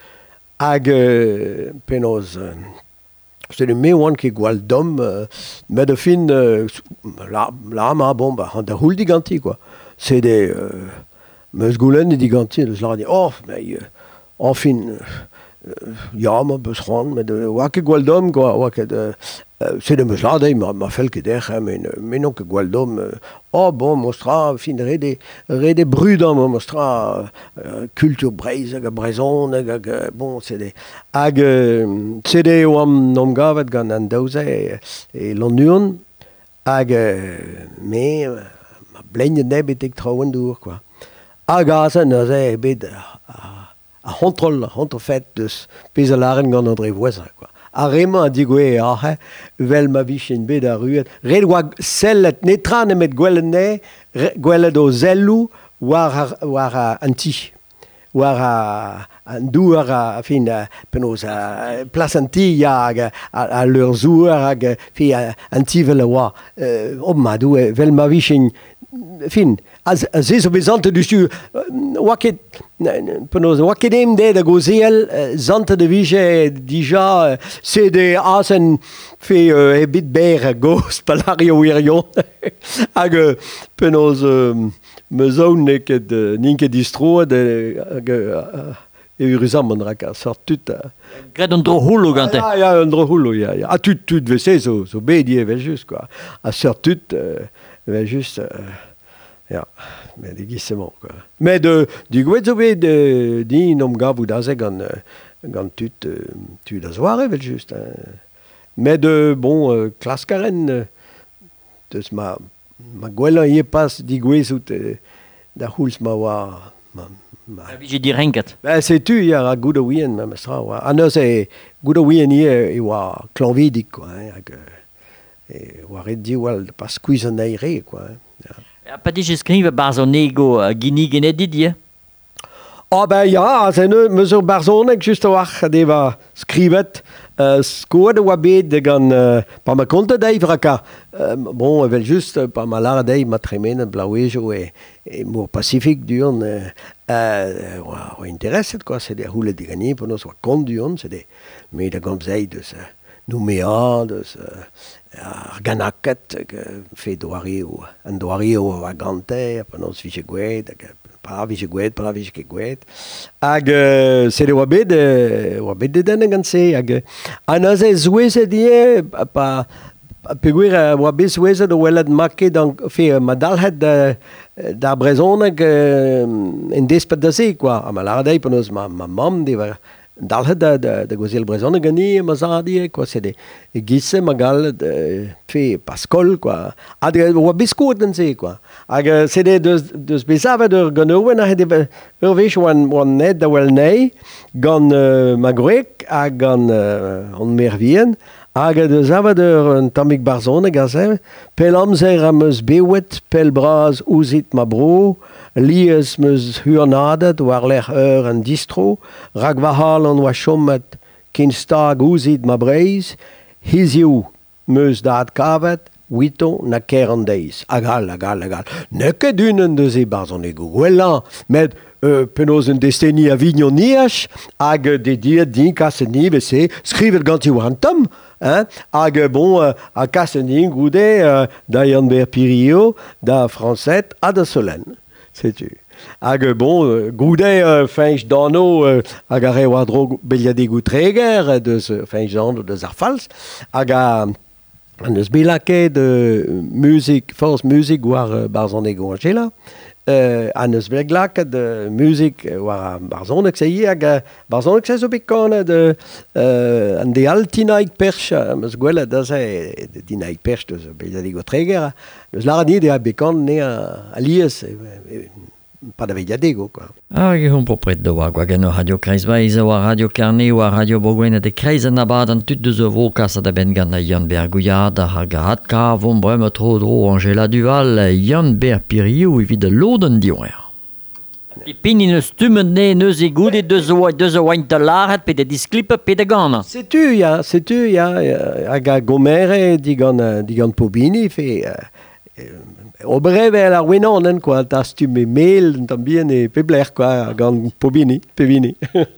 Speaker 4: Hag euh, penoz... Euh, c'est le me oan ke gwal dom, euh, met de fin, euh, la, la ma bon, ba, an da houl diganti, quoi. C'est des... Euh, meus goulen e diganti, deus la di, oh, mais, euh, en fin, euh, ya, ma beus ran, mais de oa ke gwal dom, quoi, oa ke de... Euh, c'est de meus la dei, ma, ma fel ke der, hein, mais, mais non ke gwal dom, euh, oh, bon, mostra, fin, re de, re de brudam, mostra, euh, kultur breiz, hag a brezon, hag, hag, bon, c'est de... Hag, euh, c'est de oam nom gavet gant an daouze e, e l'annuon, hag, euh, mais... Euh, blenje nebet ik trouwen door, quoi. Agaza, nou zei, bet, a hontrol, hontrofet, dus, pezelaren gant andre voisin, quoi. A rema a digwe, a he, vel ma vichin bet a ruet, red oa sellet, netran emet gwellet ne, gwellet o zellou, war, war a anti. War a, an douar a, fin, a, penaos a, plas anti, ya, a, a, a leur zouar, a, fi, a, anti vel a oa, uh, ob ma doue, vel ma vichin, fin, az ze zo bezante dus tu waket penos waket em de da gozel zante de vige dija c'est de asen fe e bit ber ghost palario wirion hag penos me zone nek de ninke distro de e urusam an rak a sort tut
Speaker 3: Gret un dro hullo gante.
Speaker 4: Ja, ja, un dro hullo, ja, ja. A tut tut vese zo zo bedie vel just, quoi. A sort tut mais juste, euh, ja, mais de gissement, quoi. Mais de, du gouet zo bet, de, di nom gav ou daze gant, gant tut, euh, tu da zoare, vel juste. Hein. Mais de, bon, euh, klas karen, euh, deus ma, ma gwelan ie pas di gouet zout, euh, da c'houlz ma oa, ma, ma...
Speaker 3: J'ai dit renket.
Speaker 4: Ben, c'est tu, ya a gouda ouien, ma mestra, oa. Ah, non, c'est gouda ouien ie, e oa klanvidik, quoi, hein, hag, e oa red di oal pas skouiz an aire, quoi. Ja.
Speaker 3: Ja, pa di skrive barzonego uh, gini genedit, je?
Speaker 4: Oh, ben ja, c'est ne, meus ur barzonek just oar, deva skrivet, uh, scoorde oa bet de gant uh, pa ma konta dei vraka. Uh, bon, evel just uh, pa ma lara dei ma tremen blauejo e, e mour Pacifique duon uh, uh, oa, oa interesset, quoi. C'est des houle de gagner pour nous, oa kont duon, c'est des me da gant zei deus uh, Nouméa, deus uh, ar ganaket, uh, fe doari ou an doari ou a gante, pa nos vije gouet, hag pa vije gouet, pa vije ket gouet. Hag, uh, c'est de oa bet, uh, oa bet de den gant se, hag, an az e zouezet die, pa, peogwir uh, oa bet zouezet o welet maket dan, fe, ma dalhet da, da brezoneg uh, en despet da se, quoi. A ma lardei, pa nos ma, ma mam, di var, dalhet da, da, da gozil brezoneg gani, ma zadi, quoi, c'est de, gisse ma gal, de, fe, paskol, quoi. Hag, oa bet skoet dan se, quoi. Hag, c'est de, deus, deus bezavet ur ganouen, hag, ur vech oan, oan net da wel nei, gant uh, ma gwek, hag gant uh, an mervien, hag deus avet ur un tammig barzoneg, gazem, pel amzer am eus bewet, pel braz ouzit ma bro, lies meus huurnadet, war ler ur an distro, rag vahal an oa chommet, kin stag ouzit ma breiz, hizioù meus dat kavet, huito na keren deiz. Agal, agal, agal. Neket unen deus e barzoneg o gwellañ, met uh, penaos un desteni a vignon niach, hag de dir din kaset ni vese, skrivet ganti war an tom, hein? Hag bon, uh, a kaset ni goude uh, da Yann Berpirio, da Francet, a da Solen. Setu. Hag bon, uh, goude uh, feinch dano, uh, hag a re war dro beliadegou treger, deus uh, feinch dano deus ar fals, hag a an eus belaket de muzik, force muzik war uh, barzoneg o Angela, uh, an eus belaket de muzik war barzoneg sei, hag uh, barzoneg sei zo bekane de uh, an de altinaik perch, am eus gwelet da se de dinaik perch deus beliadegou treger, deus lara ni de a bekane ne a, a lies, e, e, pa da veiadego, quoi.
Speaker 3: Ah, ge hon popret de oa gwagen o Radio Kreisbaiz o a Radio Karne o a Radio Bourgogne de Kreizen abad an tud deus euro kasa da ben gant a Yann Bergouillard a gahat ka vom brem tro dro Angela Duval Yann Berpiriou evit de loden diouer. E pini neus tummen ne neus e goude deus oa deus oa in talaret pe de disklippe pe de gana.
Speaker 4: Setu, ya, setu, ya, hag a gomere digant, digant pobini, fe... Uh, Oberevel ar wenonen, quoi, tas tu me mail, tambien e pebler, quoi, gant pobini, pevini.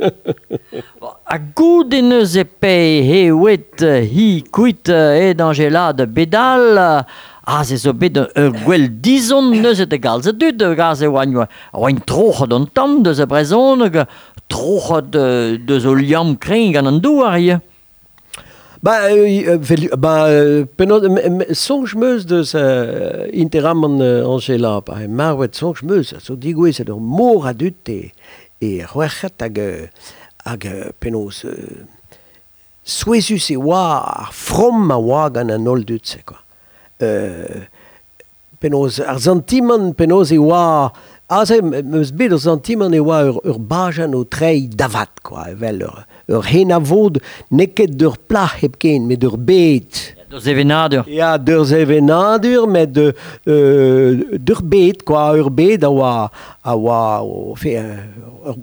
Speaker 3: A goude neus e pe he wet hi kuit e d'Angela de Bedal, ah, se zo bet ur gwell dizon neus e de galze dud, gaz e oan oan troch d'an tam deus e brezoneg, troch deus o liam kring gant an douar, ye.
Speaker 4: Ba, euh, ba euh, penod, sonj meus deus uh, interam an uh, Angela, pa e marwet sonj meus, so digouez ed ur mor a dut e, e c'hwerchet hag, hag penaos uh, souezus e oa ar from a oa gant an ol dut se, quoi. Uh, penaos ar zantiman penaos e oa, a se meus bet ur zantiman e oa ur, ur bajan o trei davat, quoi, evel ur, ur hen a vod neket d'ur pla heb ken, met ur bet.
Speaker 3: Deus evenadur.
Speaker 4: Ja, d'ur evenadur, met de, uh, d'ur bet, quoi, ur bet a oa, a oa, o fe, ur,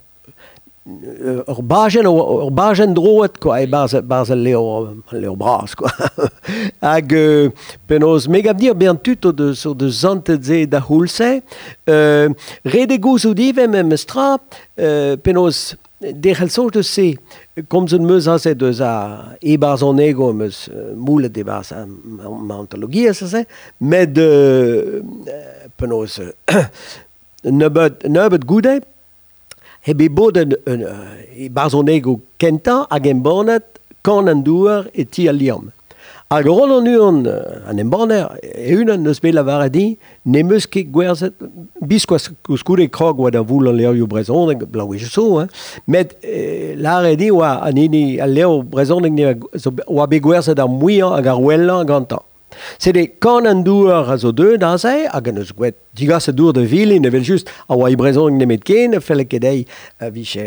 Speaker 4: ur bajen, ur bajen droet, quoi, e barz, barz leo, leo bras, quoi. Hag, uh, penaos megab dir ben tuto de, so de zantedze da houlse, uh, redegous ou divem em estra, uh, penaos, de c'hell de se, komz un meus a se deus a e barzonego meus uh, moule de barz a ma antologia se se, met uh, penaos uh, neubet, neubet goude, heb e bod un, un, e barzonego kenta hag en bonet kan an douar e ti a liam. Hag ron an uan an en boner, e unan neus bet la varedi, ne meus ket gwerzet, bis koaz kouskude krog oa da voul an leo yo brezoneg, blaouez so, hein. Met eh, la redi oa an ini an leo brezoneg ne oa bet gwerzet ar mouian hag ar wellan gantan. Se de kan an douar a zo deud an se, hag an eus gweet digas a dour de vilin, evel just a oa e brezoneg nemet ken, felle kedei a viche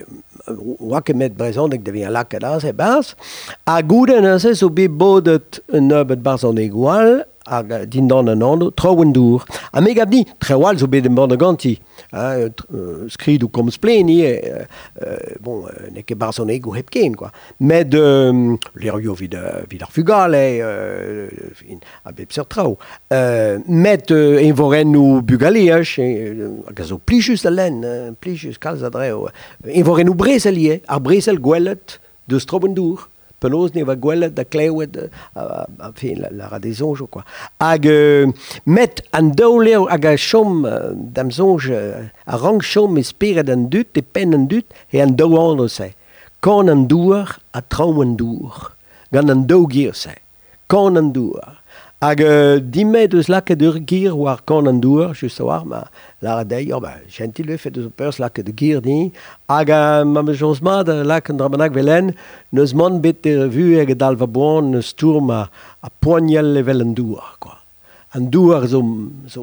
Speaker 4: oa ket met brezoneg devien lak an se bas, a gouden an se zo bet bodet un neubet barzoneg oal, hag din dan an anno, traoù en dour. A me gab ni, trewal zo bet en ban ganti. Hein, euh, skrid ou komz pleni, euh, euh, bon, euh, ne ket barzoneg ou hep ken, quoi. Met euh, l'erio vid, euh, vid ar fugal, eh, euh, fin, a bep ser trao. Euh, met euh, en voren ou bugaliech, eh, hag a zo plijus da len, euh, plijus kalz a dreo. En voren ou brezel, eh, ar brezel gwelet deus traoù en dour. Penaos ne va gwelet da klewet a, a, a fin, la, la radezonj, quoi. Hag euh, met an daouleo hag a chom euh, dam zonj euh, a rang chom esperet an dut e pen an dut e an daou an se. Kan an douar a traoù an dour. Gant an daou gir se. Kan an douar. Hag euh, dimet eus laket ur gir war kan an douar, just a war, ma la radei, oh, ba, gentil fet eus o peurs laket ur gir ni. Hag uh, ma me jons mat laket dramanak velen, neus man bet e vu eg dal va boan neus tourm a, a poignel level an douar, quoi. An douar zo, zo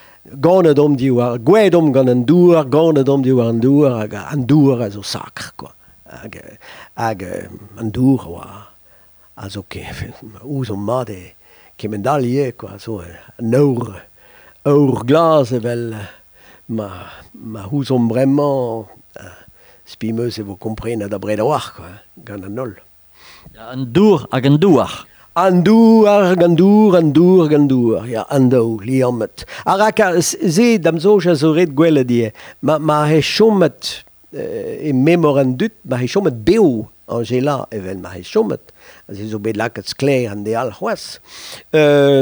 Speaker 4: ganet om di war, gwed om gant an douar, ganet om di war an douar, hag an douar a zo sakr, quoi. Hag, hag an douar war, a zo ke, ouz om mat e, kemen dal ie, quoi, so, an aur, aur glas evel, ma, ma ouz om bremañ, uh, spimeus e vo kompren da bred a war, quoi, gant an nol.
Speaker 3: An dour hag an douar.
Speaker 4: An douar, an dour, an dour, an dour, ya, an dao, li ammet. A raka, ze, dam zoj a zo ret gwelet ie, ma, ma he chomet, uh, e memor an dut, ma he chomet beo, Angela, evel ma he chomet. Se zo bet laket skler an de al c'hoaz. Euh,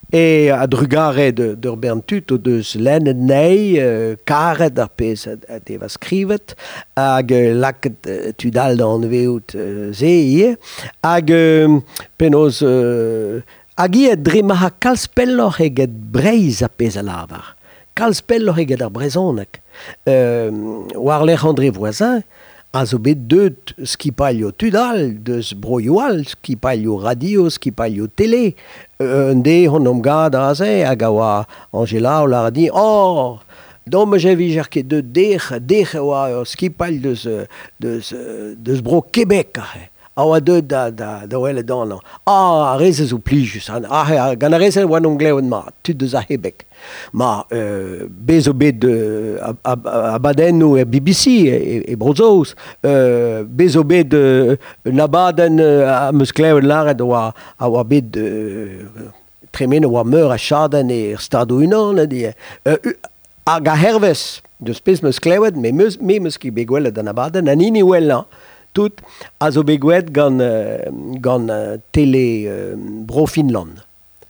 Speaker 4: e a drugaret d'ur bern tut o deus lennet nei, euh, karet ar pez a deva skrivet, hag euh, laket euh, tudal da an veout euh, ze ie, hag euh, penaos euh, hag ie dre maha kalspelloc'h eget breiz a pez a lavar. Kalspelloc'h eget ar brezonek. Euh, war l'er André Voisin, a zo bet deut skipailho tudal, deus broioal, skipailho radio, skipailho tele. Euh, un de hon om gad a ze, hag a oa Angela o la radi, oh, dom je vi ker ket deut dech, dech a oa skipailh deus, deus, deus bro Quebec, a a oa deut da, da, da oele dan. Ah, a reze zo plijus, ah, gant a reze oa non gleout ma, tud deus a hebek. Ma euh, bez o bet euh, a, a, a baden o e B B C e, e brozouz, euh, bez o bet euh, na baden euh, a meus klevet laret oa, a oa bet euh, tremen oa meur a chaden e stado unan, e, euh, hag a hervez, deus pez meus klevet, me meus, me meus ki begwelet an a baden, an ini wel tout a zo begwet gant, euh, gant euh, tele euh, bro Finland.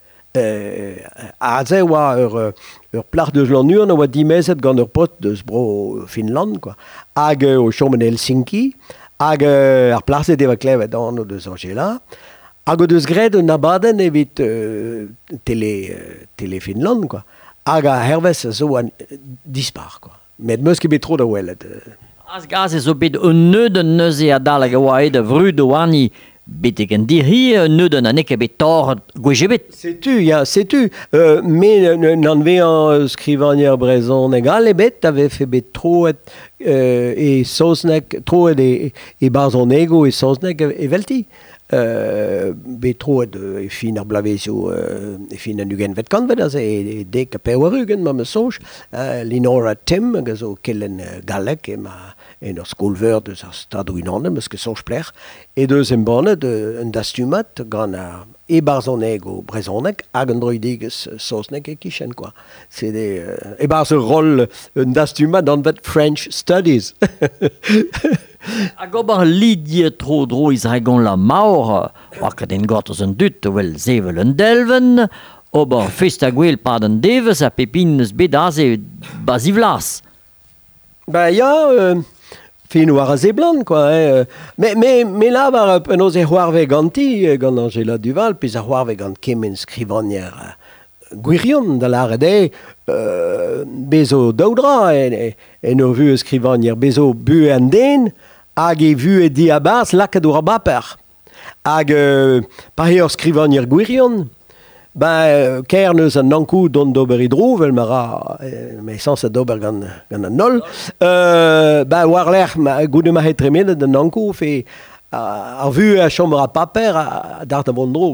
Speaker 4: Euh, a ze oa ur, ur plar deus lan urn oa dimezet gant ur pot deus bro Finland, quoi. Hag euh, o chom en Helsinki, hag euh, ar plarzet eva klevet an o deus Angela, hag o deus gred un abaden evit euh, tele, euh, tele Finland, quoi. Hag a hervez a zo an euh, dispar, quoi. Met meus ket bet tro da welet. Euh.
Speaker 3: Az gaz e zo bet un neuden neuze a dal hag a oa ed a vrud o ani bet egen dir hi, neuden an eke bet tor gwejebet.
Speaker 4: Setu, ya, setu. Euh, me n'an vean skrivanier brezon egal ebet, ave fe bet troet euh, e sosnek, troet e, e barzonego e sosnek e velti. Euh, bet troet e fin ar blavezio euh, e fin an ugen vet kanvet, az e dek a pewa rugen ma me soj, uh, Linora Tim, hag a zo kellen uh, galek e ma en ur skolveur deus ar stadou unan, meus ket soj pler, e deus en bannet uh, un dastumat gant a e barzoneg o brezonek hag an droidigez sosnek e kichen, quoi. C'est des, uh, e barz ur rol un dastumat dan vet French Studies.
Speaker 3: Hag ober lidie tro dro iz regon la maur, war ket en gortoz an dut, wel zevel an delven, ober fest a gwell pad an devez a pepin eus bet aze bazi vlas.
Speaker 4: Ben ya, euh, fin war a zeblan, quoi. Eh. Me, me, me la war penaos e c'hoarve ganti, gant Angela Duval, piz a c'hoarve gant kemen skrivanier uh, gwirion da la rede, euh, bezo daudra, en, en ur vu skrivanier bezo bu en den, hag e vu e di a bas laket our a baper. Hag euh, pa eo skrivanier gwirion, ben, ker neus an nankou don d'ober i dro, vel mara, euh, me sans a d'ober gant, gant an nol, euh, ben, war l'er, goude ma he tremenet an nankou, fe, ar vu a chom a paper, a dart a bon dro, quoi.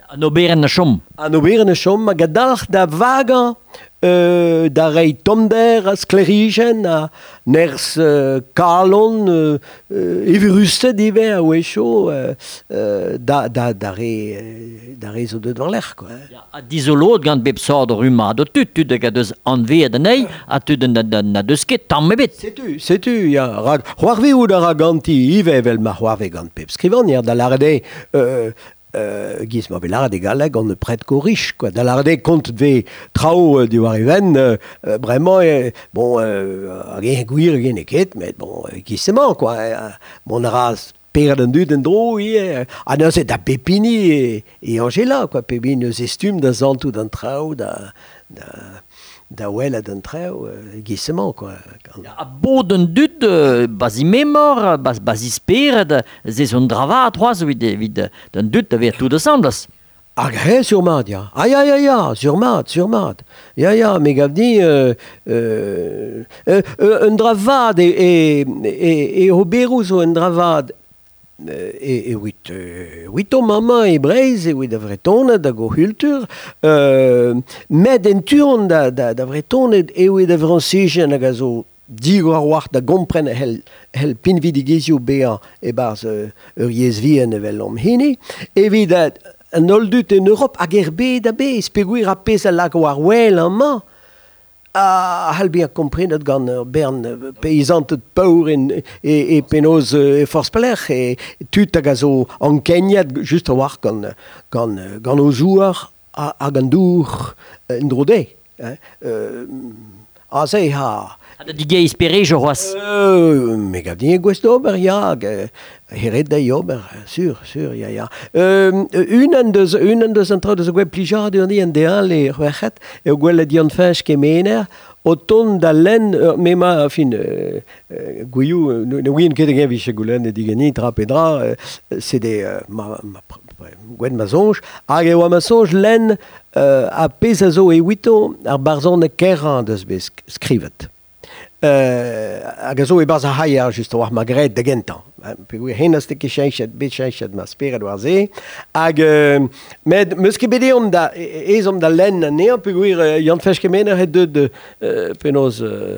Speaker 3: An oberen na chom.
Speaker 4: An oberen na chom, ma gadalch da vaga euh, da rei tomder a sklerigen, a ners euh, kalon, euh, euh, everuste dive a wecho, euh, euh, da, da, da re, euh, da re zo deud war l'er, quoi.
Speaker 3: Ja, a dizolot gant bep sort ruma do tut, tut da deus anvea da nei, a tut da, da, da deus ket tamm ebet.
Speaker 4: Setu, setu, ya, rag, c'hoarve ou da raganti, ive vel ma c'hoarve gant pep skrivan, ya, da larde, euh, Euh, giz ma belara de galeg on ne prête qu'au riche, quoi. Da larde compte de trao euh, du Wariven, euh, euh, vraiment, euh, bon, euh, rien guir, rien eket, mais bon, euh, gisement, quoi. Euh, mon race perd un dud en dro, euh, ah non, c'est da Pépini et, et Angela, quoi. Pépini nous estime da zantou d'un trao, da, da, da wella d'un trao, euh, gisement, quoi.
Speaker 3: A bod un dud, euh, basi memor, bas, basi spered, zez un drava a troaz vid, vid d'un dud da ver tout de sambles.
Speaker 4: Ah, hey, sûrement, ya. Ah, ya, ya, ya, sûrement, sûrement. Ya, ya, mais gavdi, euh, euh, euh, euh, un dravad et, et, et, et au Bérouz, un dravad, et, et wit, euh, wit o mama e breiz, et wit da vretonnet da go hultur, euh, med en turn da, da, da vretonnet, et wit da vransigen hag a zo digo ar war da gompren hel, hel pinvidigezio bea e barz euh, ur yezvien evel om hini, et wit da an oldut en Europe hag er bet da be, speguir a pez a lag war wel an ma, a halbi a komprenet gant ur bern peisantet paur en, e, e penoz e forspeler, e tut hag a zo an kenyat just a war gant, gant, gant o zouar hag an dour en drode. Hein? Euh, a se ha...
Speaker 3: A da dige espere jo c'hoaz.
Speaker 4: Euh, me gav din e gwez d'ober, ya, hag heret da ober, sur, sur, ya, ya. Euh, un an deus, un an deus an tra deus a gweb plijad ur di an deal e c'hwechet, e o gwell a di an fench ke mener, o ton da len, euh, me ma, fin, euh, euh, gouillou, ne ouien ket egen vich a goulen e digeni, tra pedra, euh, se de, euh, ma, ma, gwed ma zonj, hag e oa ma zonj len euh, a pez a zo e wito ar barzon e keran deus be skrivet. Uh, hag a zo e barz a haier just a war ma gret da gentan. Pegoù hennas te ket chenchet, bet chenchet ma speret war ze. Hag, uh, med meus ket bede om da, ez om da len an eo, pegoù uh, Jan Fech kemener e deud uh, penoz... Uh,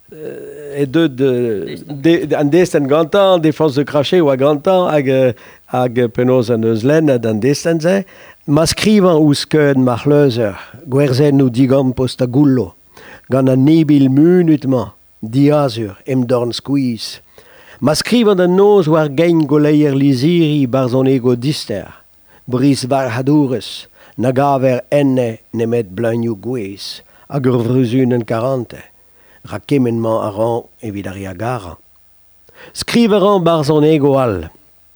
Speaker 4: e deud uh, an desten gantan, defans de krashe ou a gantan, hag, uh, hag penoz an eus len an desten ze. Ma skrivan ouz ket ma c'hleuzer, gwerzen nou digam post a goullo, gant an nebil munutman, diazur, em dorn skouiz. Ma skrivan an noz war gein goleier liziri bar zon ego dister, bris var hadourez, na gaver enne nemet blagnou gwez, hag ur vruzun an karante, ra kemenman a ran evit ar gara. Skriveran bar zon ego al,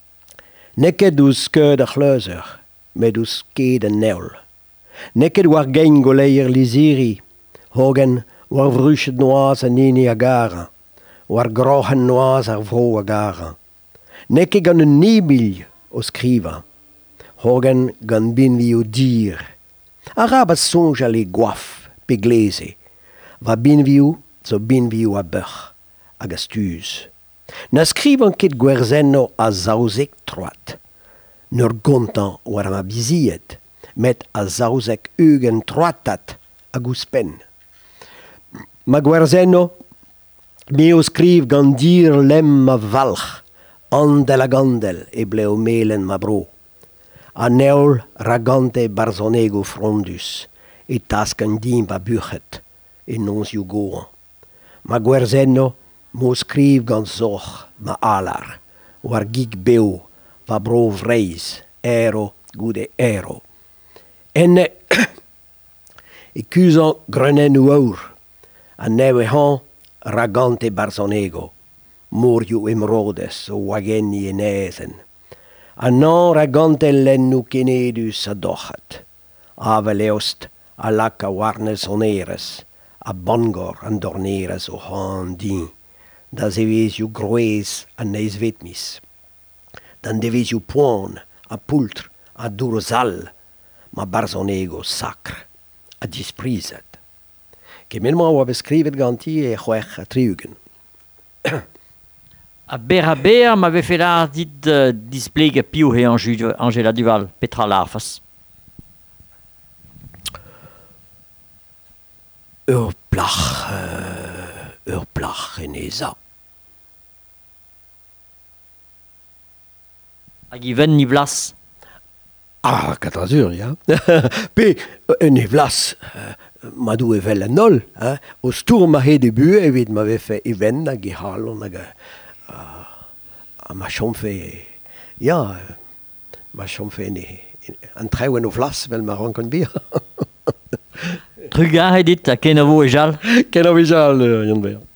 Speaker 4: neket ouz skeud ar c'hleuzer, met ouz ket an neol. Neket war gein goleier liziri, hogen war vruchet noaz an ini a gara, war grochen noaz ar vro a gara. Neket gant un nebil o skriva, hogen gant bin vi o dir. A rabat sonj al e gwaf, pe gleze, va bin vi o, zo bin vi o a beur, hag a stuz. Na skrivan ket gwerzenno a zaouzek troat, nur gontan war ma biziet, met a zaouzek eugen troatat hag ouspen. Ma gwerzenno, me o skriv gant dir lem ma valch, andel a gandel e bleo melen ma bro. A neol ragante barzonego frondus, e task an din va buchet, e nons you goan. Ma gwerzenno, mo skriv gant zoch ma alar, war gig beo, va bro vreiz, ero, goude ero. Enne, e kuzan grenen ou aur, a newe han ragante barzonego, morju emrodes o wageni en ezen. A nan ragante lennu kenedus a dochat, aveleost a laka warnes oneres, a bangor an dorneres o han din, da zevez ju groez a neis vetmis. Dan devez ju poan, a pultr, a durzal, ma barzonego sacre, a disprizet. Kemenman oa beskrivet ganti e c'hwech a triugen.
Speaker 3: A ber a ber, ma ve fet ar dit uh, displeg piou he Angela Duval, petra larfas.
Speaker 4: ur plach, uh, ur plach en eza.
Speaker 3: Hag i ven ni vlas.
Speaker 4: Ah, katrazur, ya. Pe, en e vlas, uh, ma dou e vel an ol, hein? O stour ma he debu, evit ma ve fe even, hag e halon, hag uh, a ma chomfe, ya, ma chomfe en e, an treuen o vlas, vel ma rankon bir.
Speaker 3: Truga he dit a ken a vo e jal.
Speaker 4: Ken a vejal, uh, Jan Ber.